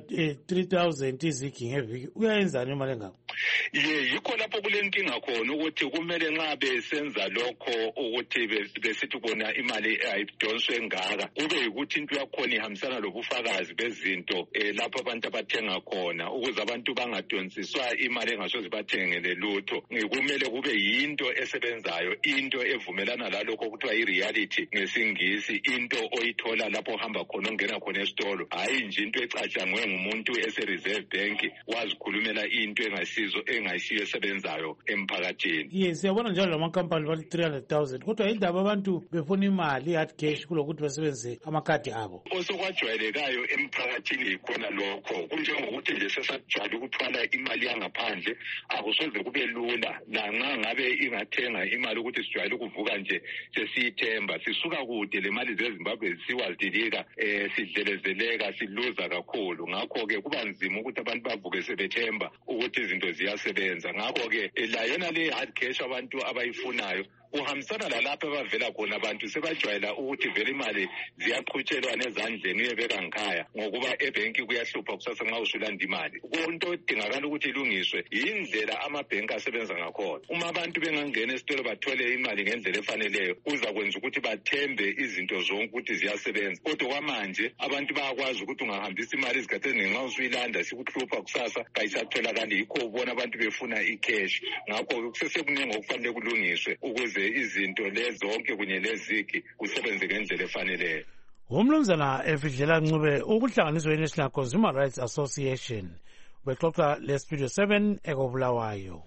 3000 izigi ngeviki uyayenzani imali engako? Yikho lapho kulenkinga khona ukuthi kumele nxa besenza lokho ukuthi besithi bona imali ayidonswe engaka kube yikuthi into yakhona ihambisana lobufakazi bezinto lapho abantu abathenga khona ukuze abantu bangadonsiswa imali engasoze bathengele lutho. Kumele kube yinto esebenzayo into evumelana lalokho okuthiwa i-reality ngesingisi into oyithola lapho ohamba khona ongena khona esitolo hayi nje into ecatshangwe ngumuntu ese-Reserve Bank wazikhulumela into engayisiyo esebenzayo emphakathini. Siyabona njalo lamakhampani bathi 300,000 kodwa indaba abantu befuna imali hard cash kulokuthi basebenzise amakhadi abo. Osokwajwayelekayo emphakathini ikhona lokho kunjengokuthi nje sesajwayele ukuthwala imali yangaphandle akusoze kube lula lanxa ngabe ingathenga imali ukuthi sijwayele ukuvuka nje sesiyithemba sisuka kude le mali zeZimbabwe siwazidilika sidlelezeleka siluza kakhulu. Ngakho-ke kuba nzima ukuthi abantu bavuke sebethemba ukuthi izinto ziyasebenza. Ngakho-ke la yona le hard cash abantu abayifunayo uhambisana lalapho abavela khona abantu sebajwayela ukuthi vele imali ziyaqhutshelwa nezandleni uyebeka ngikhaya ngokuba ebhenki kuyahlupha kusasa nxa usulanda imali. Konto edingakala ukuthi ilungiswe yindlela amabhenki asebenza ngakhona. Uma abantu bengangena esitolo bathole imali ngendlela efaneleyo kuza kwenza ukuthi bathembe izinto zonke ukuthi ziyasebenza. Kodwa kwamanje abantu bayakwazi ukuthi ungahambisa imali izikhatheni ngenxa usuyilanda sikuhlupha kusasa kayisatholakali yikho ubona abantu befuna icash. Ngakho kusesekuningi okufanele kulungiswe ukuze izinto lezonke kunye lezigi kusebenze ngendlela efaneleyo. Umnumzana Efidlela Ncube ukuhlanganiswa i-National Consumer Rights Association ubexoxa le-Studio 7 ekobulawayo.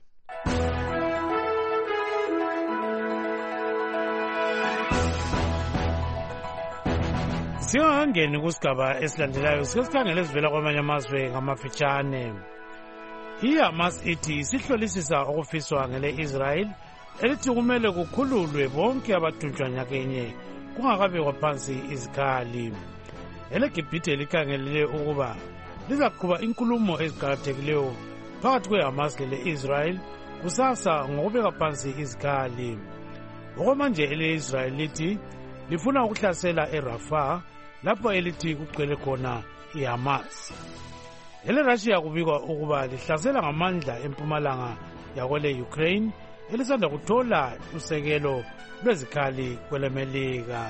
Singangeni kusigaba esilandelayo sesikhangele ezivela kwamanye amazwe ngamafitshane. I-Hamas ithi isihlolisisa okufiswa ngele-Israel elithi kumele kukhululwe bonke abathunjwa nyakenye kungakabekwa phansi izikhali. EleGibhithe likhangelele ukuba lizaqhuba inkulumo eziqakathekileyo phakathi kwe-Hamas lele-Israel kusasa ngokubeka phansi izikhali. Okwamanje ele-Israel lithi lifuna ukuhlasela eRafah lapho elithi kugcwele khona i-Hamas. EleRussia kubikwa ukuba lihlasela ngamandla empumalanga yakwele-Ukraine elisanda kuthola usekelo lwezikhali kweleMelika.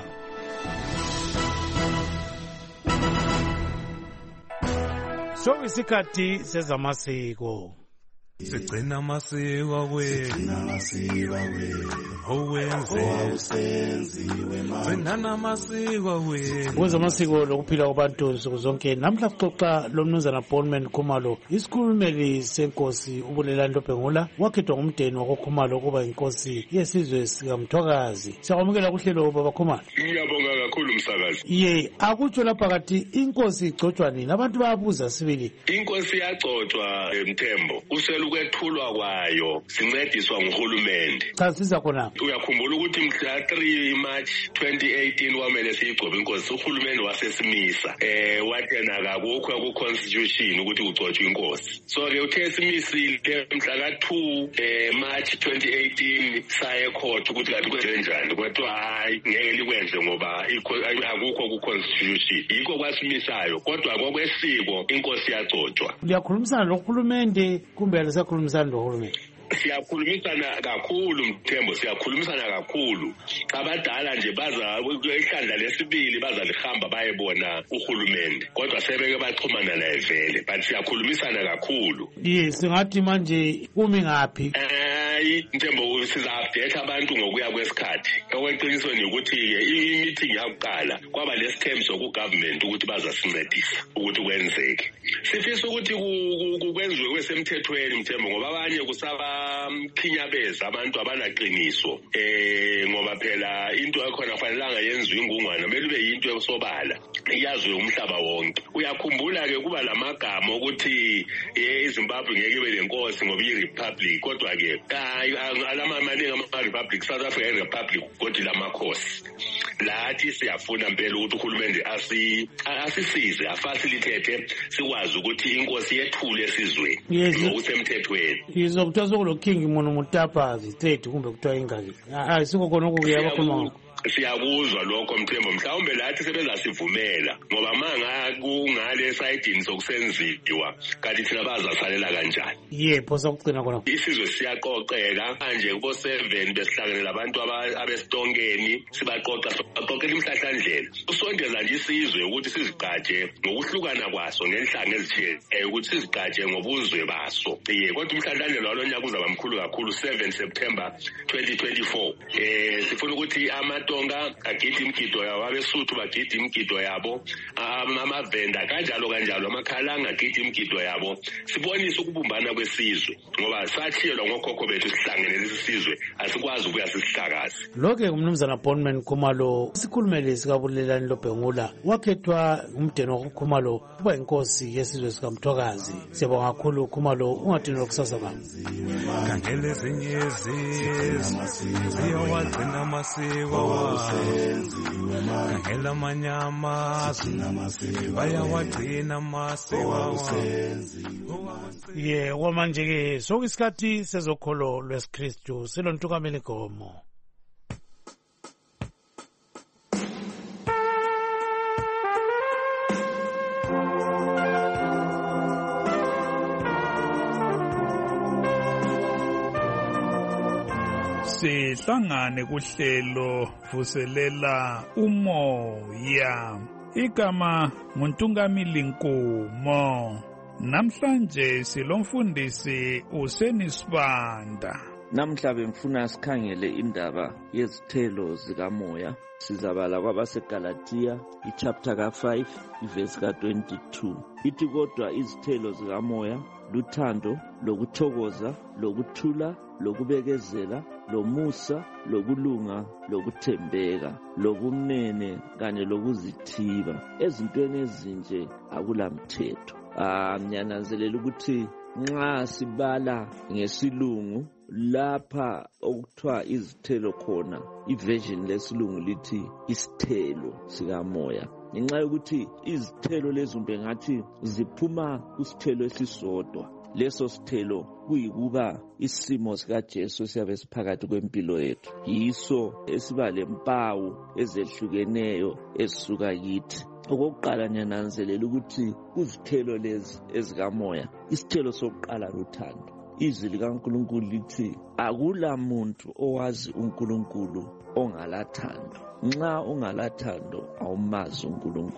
So isikhathi sezamasiko. sigcina amasiko wethu owenziwe gcina namasiko wethu kwezamasiko lokuphila kwabantu nsuku zonke. Namhla sixoxa lomnumzana Bowman Khumalo, isikhulumeli senkosi uBulelani Lobhengula, wakhethwa ngumndeni wakoKhumalo ukuba inkosi yesizwe sikaMthwakazi. Siyakwamukela kuhlelo baba Khumalo. Ngiyabonga kakhulu msakazi. Ye, akutsho lapha kathi inkosi igcotshwa nini? Abantu bayabuza sibili. Inkosi yagcotshwa Mthembo, uselukwethulwa kwayo sincediswa nguhulumende. Cha siza khona. Uyakhumbula ukuthi mhla 3 March 2018 kwamele siyigcobe inkosi, uhulumende wasesimisa wathena akukho ku-constitution ukuthi ugcotshwe inkosi. So ke uthe simisile mhla ka-2 March 2018 saye court ukuthi kanti kwenzenjani, kodwa hayi ngeke likwenze ngoba akukho ku-constitution. Yikho kwasimisayo, kodwa ngokwesiko inkosi yagcotshwa. Liyakhulumisana nohulumende kumbe alisakhulumisana nohulumende? Siyakhulumisana kakhulu Mthembo, siyakhulumisana kakhulu. Abadala nje baza ihlandla lesibili baza lihamba bayebona uhulumende, kodwa sebeke baxhumana naye vele, but siyakhulumisana kakhulu. Yes, singathi manje umi ngaphi? Mthembo, siza-update abantu ngokuya kwesikhathi. Okweqiniso ni ukuthi i-meeting yakuqala kwaba lesithembu soku-government ukuthi bazasincedisa ukuthi kwenzeke. Sifisa ukuthi kwenziwe kwesemthethweni Mthembo, ngoba abanye kusabakhinyabeza abantu abanaqiniso. Ngoba phela into ekhona fanelanga yenziwe ingungwana, kumele ube yinto esobala iyaziwe umhlaba wonke. Uyakhumbula-ke kuba lamagama ukuthi iZimbabwe ngeke ibe lenkosi ngoba iyi-republic, kodwa-ke maningi ama-republic, South Africa i-republic kodwa lamakhosi. Lathi siyafuna mpela ukuthi uhulumende asisize, afacilitate, sikwazi ukuthi inkosi yethule esizweni ngokusemthethweni. Yizo kuthiwa sokulo king mono mutapazi threat kumbe kuthiwa ingazi. Hayi siko khona okuya bakhuluma. Siyakuzwa lokho Mthembo, mhlawumbe lathi sebezasivumela ngoba manga kungale sayidini sokusenziwa kanti thina bazasalela kanjani. Yebo sokucina khona. Isizwe siyaqoqeka manje kubo 7 besihlanganela abantu abesitongeni, sibaqoqela imhlahlandlela. Usondeza nje isizwe ukuthi sizigqaje ngokuhlukana kwaso ngenhlanga ezithile ukuthi sizigqaje ngobuzwe baso. Kodwa umhlahlandlela walonyaka uzaba mkhulu kakhulu 7 September 2024. Sifuna ukuthi Tonga agida imgido yabo, abeSuthu bagida imgido yabo, amavenda kanjalo amakhalanga agida imgido yabo. Sibonise ukubumbana kwesizwe ngoba sathiyelwa ngokhokho bethu sihlangene lesi sizwe, asikwazi ukuya sisihlakaze. Lokho umnumzana Bowman Khumalo, isikhulumeli sikaBulelani Lobhengula, wakhethwa umndeni wakoKhumalo kuba inkosi yesizwe sikaMthwakazi. Siyabonga kakhulu Khumalo, ungadini lokusasa baba. Khangela ezinye izizwe ziyawagcina amasiko, khangela amanyama bayawagcina amasiko. Kwamanje-ke sokuyisikhathi sezokholo lwesiKristu silontukamela igomo. Sihlangane kuhlelo vuselela umoya. Igama nguNtungamili Nkumo. Namhlanje silomfundisi uSenisibanda. Namhla bemfuna sikhangele indaba yezithelo zikamoya. Sizabala kwabaseGalatia ichapter ka5 iverse ka22. Ithi kodwa izithelo zikamoya luthando, lokuthokoza, lokuthula, lokubekezela, lomusa, lokulunga, lokuthembeka, lobumnene kanye lokuzithiba. Ezintweni ezinje akulamthetho. Ngiyananzelela ukuthi nxa sibala ngesilungu lapha okuthiwa izithelo khona, iversion lesilungu lithi isithelo sikamoya. Ngenxa yokuthi izithelo lezumbe ngathi ziphuma kusithelo esisodwa. Leso sithelo kuyikuba isimo sikaJesu siyabe siphakathi kwempilo yethu. Yiso esiba lempawu ezehlukeneyo ezisuka kithi. Okokuqala ngiyananzelela ukuthi kuzithelo lezi ezikamoya, isithelo sokuqala luthando. Izwi likaNkulunkulu lithi akula muntu owazi uNkulunkulu ongalathando. Nxa ungalathando awumazi uNkulunkulu.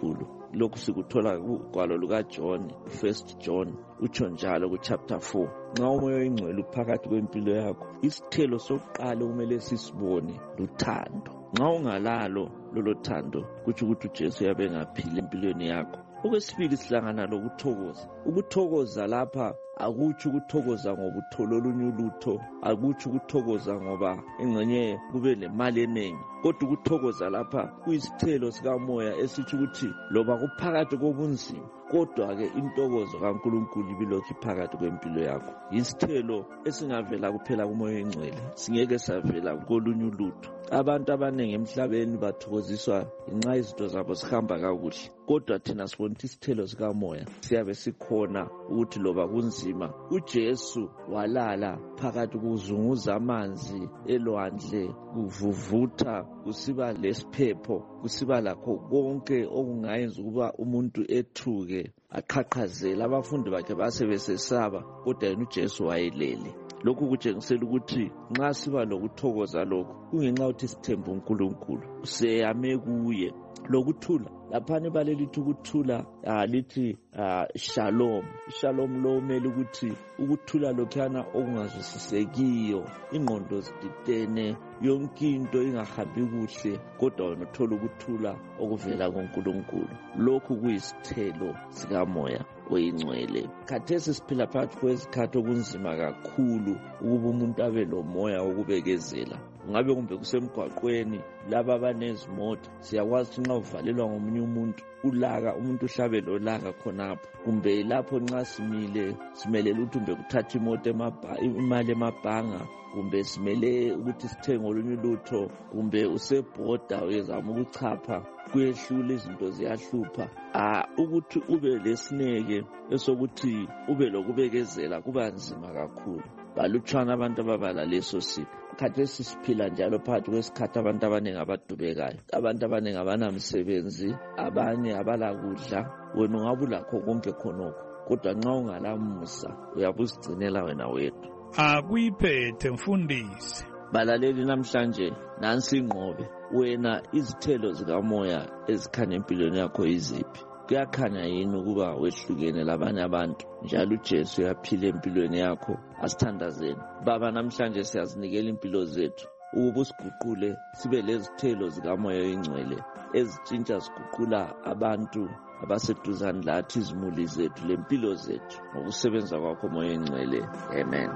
lokhu sikuthola kugwalo lukaJohn 1 John utsho njalo kuchapter 4. Nxa umoya oyingcwele uphakathi kwempilo yakho, isithelo sokuqala kumele sisibone luthando. Nxa ungalalo lolo thando, kutsho ukuthi uJesu yabe ngaphili empilweni yakho. Okwesibili sihlangana lokuthokoza. Ukuthokoza lapha akutsho ukuthokoza ngoba uthola olunye ulutho, akutsho ukuthokoza ngoba engxenye kube lemali eningi, kodwa ukuthokoza lapha kuyisithelo sikamoya esitsho ukuthi loba kuphakathi kobunzima, kodwa-ke intokozo kaNkulunkulu ibilokhu iphakathi kwempilo yakho. Yisithelo esingavela kuphela kumoya oyingcwele, singeke savela kolunye ulutho. Abantu abaningi emhlabeni bathokoziswa inxa izinto zabo zihamba kakuhle, kodwa thina sibona ukuthi isithelo sikamoya siyabe sikhona ukuthi loba kunzima, uJesu walala phakathi kuzunguza amanzi elwandle, kuvuvutha, kusiba lesiphepho, kusiba lakho konke okungayenza ukuba umuntu ethuke aqhaqhazele. Abafundi bakhe basebesesaba, kodwa yena uJesu wayelele. Lokhu kutshengisela ukuthi nxa siba lokuthokoza lokhu, kungenxa ukuthi sithemba uNkulunkulu, seyame kuye. Lokuthula, laphana balelithi ukuthula lithi shalom. Shalom lo umele ukuthi ukuthula lokhana okungazwisisekiyo, ingqondo zididene, yonke into ingahambi kuhle, kodwa wena uthola ukuthula okuvela kuNkulunkulu. Lokhu kuyisithelo sikamoya oyingcwele. Khathesi siphila phakathi kwezikhathi okunzima kakhulu ukuba umuntu abe lomoya wokubekezela. Ngabe kumbe kusemgwaqweni laba abanezimoto, siyakwazi ukuthi nxa uvalelwa ngomunye umuntu ulaka, umuntu uhlabe lolaka khonapho, kumbe lapho nxa simelele ukuthi kumbe kuthatha imoto imali emabhanga, kumbe simele ukuthi sithenge olunye ulutho, kumbe usebhoda uyezama ukuchapha, kuyehlula izinto ziyahlupha. Ukuthi ube lesineke esokuthi ube lokubekezela kuba nzima kakhulu. Balutshwana abantu ababala leso sipho. Khathesi siphila njalo phakathi kwesikhathi abantu abaningi abadubekayo, abantu abaningi abanamsebenzi, abanye abalakudla. Wena ungabe ulakho konke khonokho, kodwa nxa ungalamusa uyabe uzigcinela wena wedwa. Akuyiphethe mfundisi. Balaleli namhlanje nansi ingqobe, wena izithelo zikamoya ezikhanya empilweni yakho iziphi? Kuyakhanya yini ukuba wehlukene labanye abantu njalo uJesu yaphila empilweni yakho? Asithandazeni Baba, namhlanje siyazinikela impilo zethu ukuba usiguqule sibe lezithelo zikamoya oyingcwele ezitshintsha ziguqula abantu abaseduzane lathi, izimuli zethu, lempilo zethu, ngokusebenza kwakho moya oyingcwele. Amen.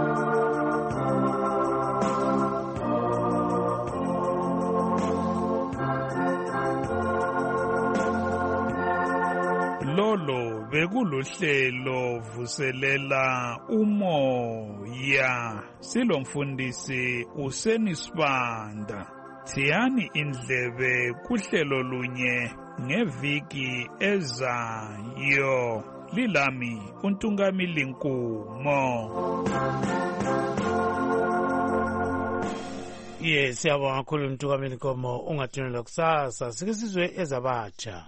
Lolo bekuluhlelo vuselela umoya. Silomfundisi uSenisibanda. Thiyani indlebe kuhlelo lunye ngeviki ezayo. Lilami uNtungamili Nkumo. Yes, siyabonga kakhulu uNtungamili Nkumo. Ungathunela kusasa sike sizwe ezabatsha.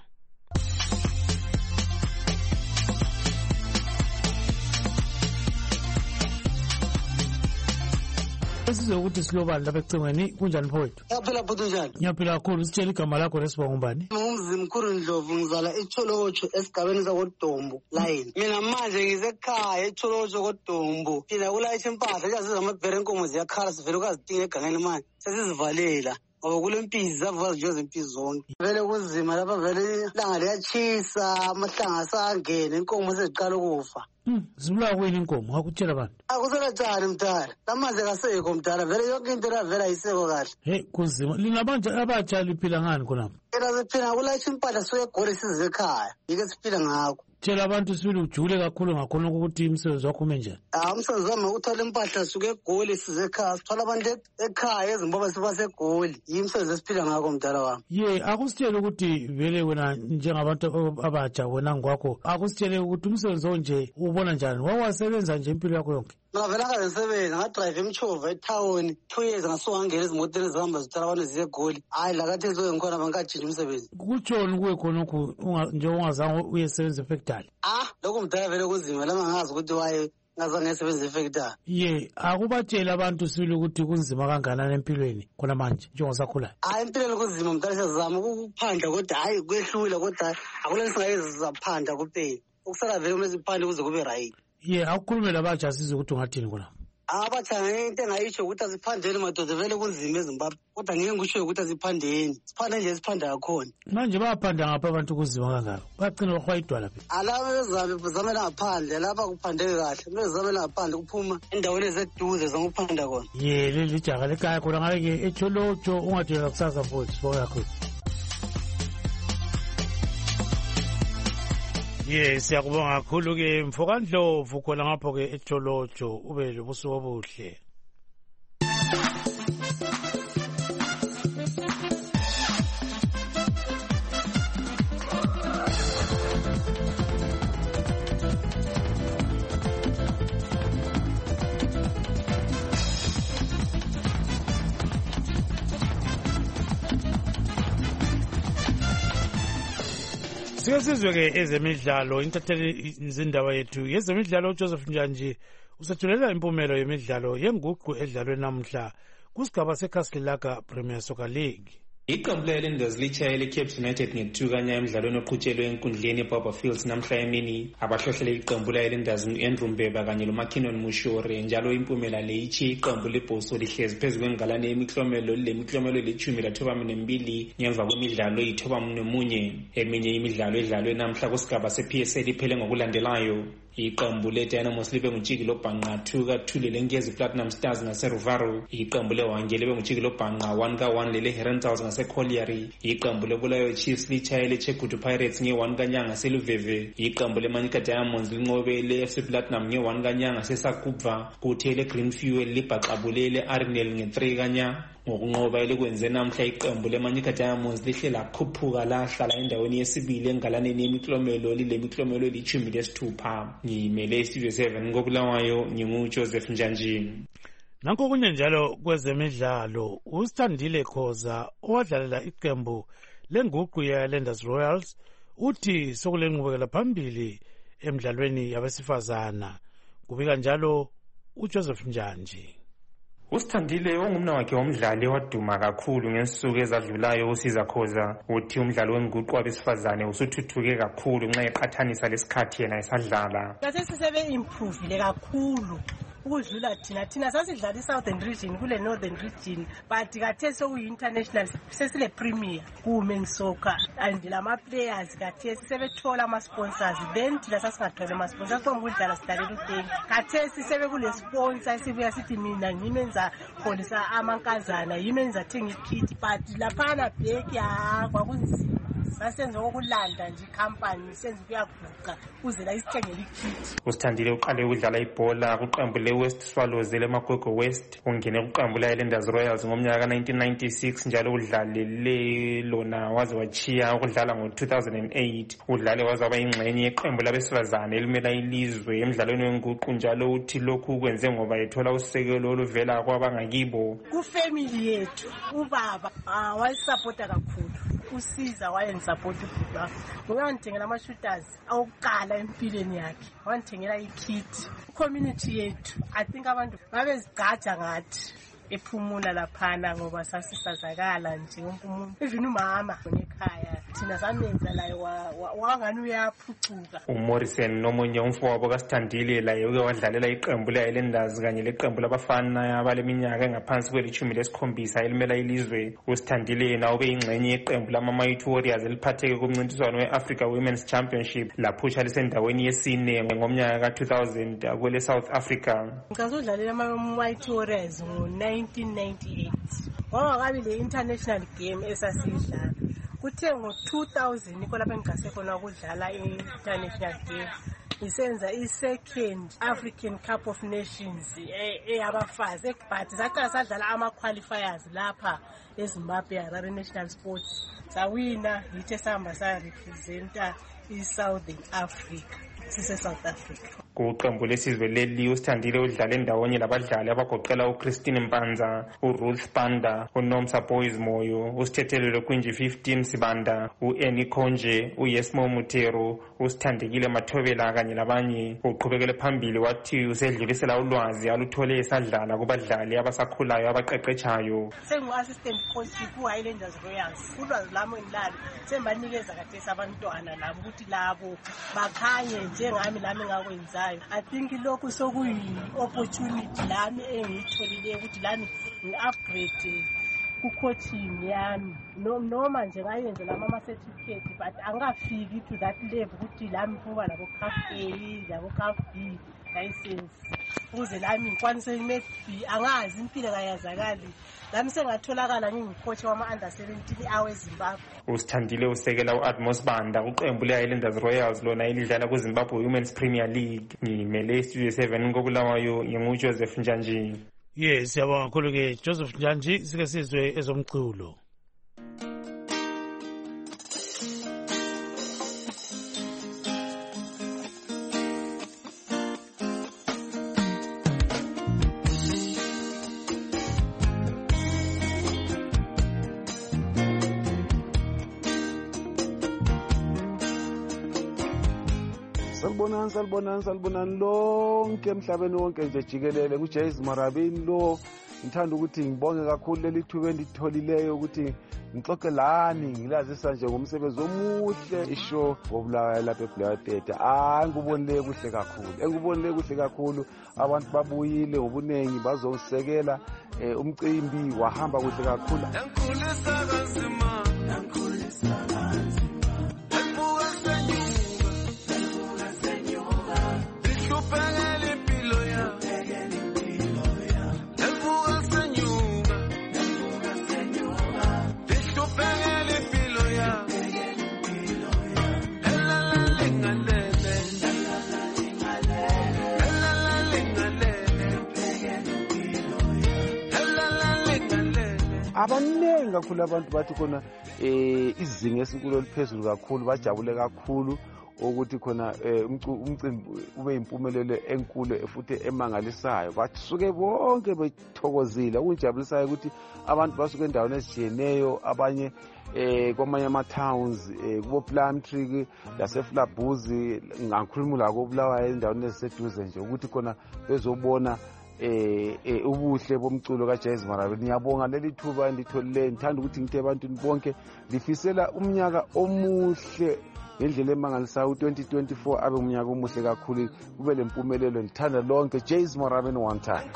Sizwe ukuthi silobani lapha ecingweni, kunjani mfowethu? Yaphila bhuti njani? Ngiyaphila kakhulu. Sitshela igama lakho lesibongo ngubani? Ngumzimkhulu Ndlovu, ngizala eTsholotsho esigabeni sakoDombo line. Mina manje ngisekhaya eTsholotsho koDombo. Phila kulayitha impahla ezaziza amabhere enkomo ziyakhala, sivele ukazidinga egangeni manje sesizivalela ngoba kule mpizi zavuka nje zempizi zonke. Vele kunzima lapha, vele ilanga liyachisa, amahlanga asangene, inkomo seziqala ukufa. Zibulawa kuyini inkomo? Ngakutshela abantu. Akuselacani mdala, lamanzi kasekho mdala, vele yonke into ravela ayiseko kahle. Hey, kunzima. Linabanje abatsha liphila ngani khonapho? Siphila kulayitha impahla suke eGoli size ekhaya, yike siphila ngakho. Tshela abantu sibili ujule kakhulu ngakhona ukuthi imisebenzi wakho ume njani. Umsebenzi wami ukuthola impahla suke eGoli size ekhaya, sithola abantu ekhaya eZimbabwe sibase eGoli. Yimisebenzi esiphila ngakho mdala wami. Akusitshele ukuthi vele wena njengabantu abatsha wena ngokwakho, akusitshele ukuthi umsebenzi onje ubona njani? Wawasebenza nje impilo yakho yonke? Ngavela ngasebenza, ngadrive imchova etown 2 years ngasuka ngangena ezimotweni ezihamba zithwala abantu ziye eGoli. Hayi lakathi soke ngikhona bangikajinja umsebenzi. Kutshoni kuwe khonokho nje ungazange uyesebenza efactory? Lokho mdala vele kunzima, lama ngazi ukuthi ngazange ngisebenzise ifactor. Ye, akubatshela abantu sibili ukuthi kunzima kangakanani empilweni khona manje njengosakhulayo. Hayi empilweni kunzima mntana siyazama ukuphanda kodwa hayi kwehlula kodwa akulento singayezi zaphanda kuphela. Ukusala vele kumele siphande kuze kube right. Ye, akukhulume labatsha sizwe ukuthi ungathini khona. Abatsha into engayisho ukuthi asiphandeni madoda vele kunzima eZimbabwe kodwa ngeke ngisho ukuthi asiphandeni siphande nje siphanda kakhona. Manje bayaphanda ngapha abantu kunzima kangaka bagcina bahwayidwa lapha. Alaba bezamela ngaphandle lapha kuphandeke kahle bezamela ngaphandle kuphuma endaweni ezeduze zanguphanda khona. Ye, leli jaga lekhaya khona ngake eTsholotsho ungadela kusasa futhi sibonga kakhulu. Yes, siyakubonga kakhulu ke Mfokandlovu khona ngapho ke eTsholotsho ube lobusuku obuhle. Sizwe ke ezemidlalo intatheli izindaba yethu yezemidlalo uJoseph Njanji usethulela impumelo yemidlalo yenguqu edlalwe namhla kusigaba seKaskilaka Premier Soccer League. Iqembu le-Islanders litshayele iCape United nge-2 kanya emidlalweni oqhutshelwe enkundleni eBaba Fields namhla emini. Abahlohlele iqembu le-Islanders u-Andrew Mbeba kanye loMakinon Mushore njalo impumela le ichiye iqembu leBoso lihlezi phezu kwengalane yemiklomelo lemiklomelo le-12 ngemva kwemidlalo eyi-9. Eminye imidlalo edlalwe namhla kusigaba se-PSL iphele ngokulandelayo. Iqembu le-Dynamos libe nguTshikilo Bhanqa 2 ka-2 leNkezi Platinum Stars ngaseRuvaro. Iqembu le-Hwange libe nguTshikilo Bhanqa 1 ka-1 lele-Herentals ngaseCollieri. Iqembu le-Bulawayo Chiefs litshayele iChegutu Pirates nge-1 kanyanga ngaseLuveve. Iqembu le-Manika Diamonds linqobe le-FC Platinum nge-1 kanyanga ngaseSakubva. Kuthi le-Green Fuel libhaxabule le-Arenal nge-3 kanya. Ngokunqoba elikwenze namhla iqembu le-Manika Diamonds lihle lakhuphuka lahlala endaweni yesibili engalaneni yemiklomelo lilemiklomelo eli-16. Ngimele iStudio 7 koBulawayo nginguJoseph Njanji. Nanko kunye njalo kwezemidlalo uStandile Khoza owadlalela iqembu lenguqu ye-Islanders Royals uthi sokulenqubekela phambili emidlalweni yabesifazana. Kubika njalo uJoseph Njanji. uStandile ongumna wakhe womdlali waduma kakhulu ngensuku ezadlulayo uSiza Khoza uthi umdlalo wenguqu wabesifazane usuthuthuke kakhulu nxa eqhathanisa lesikhathi yena esadlala. Sesisebe improve kakhulu ukudlula thina sasidlala iSouthern Region kule Northern Region but kathe sokuyi-international sesile premier ku-women's soccer and lama players kathe sebethola ama-sponsors then thina sasingatholi ama-sponsors ngokudlala sidlalela uTengi kathe sisebe kule sponsor esibuya sithi mina ngimenza kholisa amankazana yimenza thenga ikit but laphana bheki kwakunzima sasenza okulanda nje company senze kuyaguqa kuze la isithengele ikit. uStandile uqale ukudlala ibhola kuqembu le-West Swallows leMagogo West ungene kuqembu le-Islanders Royals ngomnyaka ka-1996 njalo udlalele lona waze wachiya ukudlala ngo-2008 udlale waze waba yingxenye yeqembu labesifazane elimela ilizwe emidlalweni wenguqu njalo uthi lokhu kwenze ngoba ethola usekelo oluvela kwabangakibo. Kufamily yethu ubaba wayisapota kakhulu uSiza wayengisapota ubaba ngiyangithengela ama-shooters awuqala empilweni yakhe wangithengela ikit. Community yethu I think abantu babezigcaja ngathi ephumula laphana ngoba sasisazakala nje umuntu even umama ekhaya thina samenza laye wangani uyaphucuka. uMorrison nomunye umfowabo kaStandile laye uke wadlalela iqembu le-Islanders kanye leqembu labafana abaleminyaka engaphansi kweli-17 elimela ilizwe. uStandile yena ube yingxenye yeqembu lama-Mighty Warriors eliphatheke kumncintiswano we-Africa Women's Championship laphutsha lisendaweni yesine ngomnyaka ka-2000 kwele South Africa. Ngazodlalela ama-Mighty Warriors ngo-1998 ngoba kabi le international game esasiyidlala kuthe ngo-2000 ikho lapho engigase khona ukudlala i-international game isenza i-second African Cup of Nations eyabafazi but saqala sadlala ama-qualifiers lapha eZimbabwe Harare National Sports sawina yithe sahamba sarepresenta i-Southern Africa sise-South Africa. Kuqembu lesizwe leli uSithandile udlale ndawonye labadlali abagoqela uChristine Mpanza, uRuth Panda, uNomsa Boys Moyo, uSithethelelo Kwinji 15 Sibanda, uEni Khonje, uYesmo Mutero, uSithandekile Mathobela kanye labanye. Uqhubekele phambili wathi usedlulisela ulwazi aluthole esadlala kubadlali abasakhulayo abaqeqetshayo. Sengu-assistant coach ku-Highlanders Royals. Ulwazi lami engilalo sembanikeza kathesi abantwana labo ukuthi labo bakhanye njengami lami engakwenzayo. I think lokhu sokuyi-opportunity lami engiyitholile ukuthi lami ngi-upgrade ku-coaching yami. Noma nje ngayenze lama ama-certificate but angafiki to that level ukuthi lami kuba labo-CAF A, labo-CAF B license. Ukuze lami ngikwanise maybe angazi impilo kayazakali. Lami sengatholakala ngingcoach wama-under 17 aweZimbabwe. uSithandile usekela u-Atmos Banda uqembu le-Highlanders Royals lona elidlala ku-Zimbabwe Women's Premier League. Ngimele iStudio 7 koBulawayo nginguJoseph Njanji. Yes, siyabonga kakhulu-ke Joseph Njanji. Sike sizwe ezomculo. Salibonani lonke emhlabeni wonke nje jikelele kuJays Marabini lo. Ngithanda ukuthi ngibonge kakhulu leli thuba enditholileyo ukuthi ngixoxe lani ngilazisa nje ngomsebenzi omuhle ishow ngobulawayo lapha eBulawayo. Ngikubonile kuhle kakhulu. Abantu babuyile ngobunengi bazongisekela. Umcimbi wahamba kuhle kakhulu. Abaningi kakhulu abantu bathi khona izinga esinkulu eliphezulu kakhulu bajabule kakhulu ukuthi khona umcimbi ube impumelelo enkulu futhi emangalisayo. Basuke bonke bethokozile. Kunjabulisayo ukuthi abantu basuke endaweni ezijiyeneyo, abanye kwamanye ama-towns kubo Plumtree laseFlabuzi, ngakhuluma la koBulawayo endaweni eziseduze nje ukuthi khona bezobona ubuhle bomculo kaJays Marabini. Ngiyabonga leli thuba enditholile. Ngithanda ukuthi ngithe ebantwini bonke lifisela umnyaka omuhle ngendlela emangalisayo. 2024 abe umnyaka omuhle kakhulu, kube lempumelelo. Ngithanda lonke Jays Marabini one time.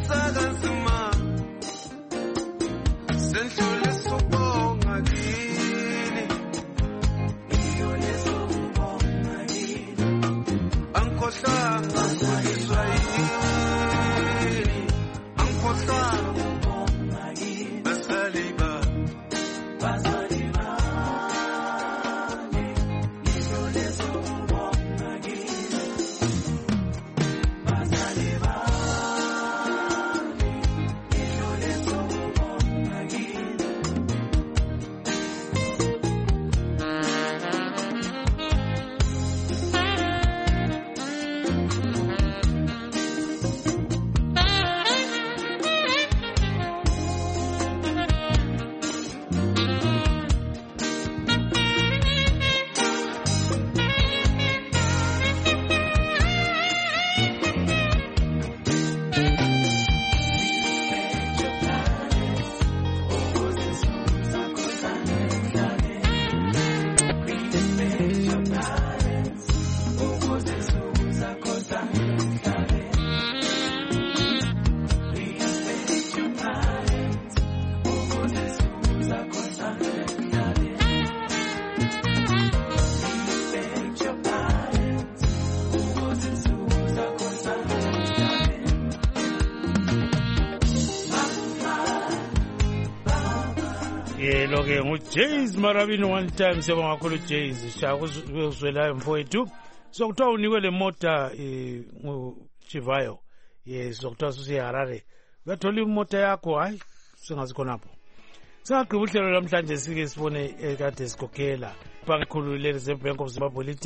Lo-ke nguJays Marabini one time. Siyabonga kakhulu Jays. Shaya kuzwelayo mfowethu. Sokuthiwa unikwe le mota nguChivayo. Yes, sokuthiwa suseHarare. Uyathola imota yakho, hayi singazi khonapho. Singagqiba uhlelo namhlanje sike sibone ekade sikhokhela. Ibhange elikhulu le-Reserve Bank of Zimbabwe lithi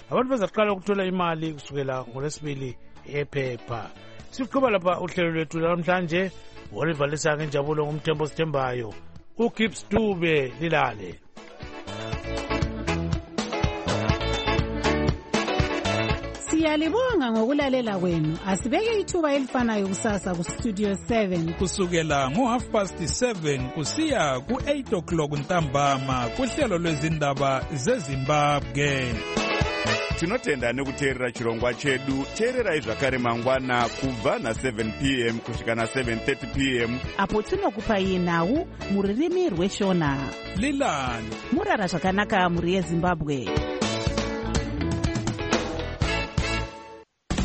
abantu bazaqala ukuthola imali kusukela ngolwesibili ephepha. Siqhuba lapha uhlelo lwethu namhlanje. Oliver Lisanga, Njabulo ngumthembo sithembayo. uGibbs Dube lilale. Siyalibonga ngokulalela kwenu. Asibeke ithuba elifanayo kusasa ku Studio 7 kusukela ngo7:30 kusiya ku8 o'clock ntambama kuhlelo lwezindaba zeZimbabwe. Tinotenda nekuteerera chirongwa chedu. Teererai zvakare mangwana kubva na7 p.m. kusvika na7:30 p.m. apo tinokupai nhau muririmi rweshona. Lilani murara zvakanaka muri yeZimbabwe.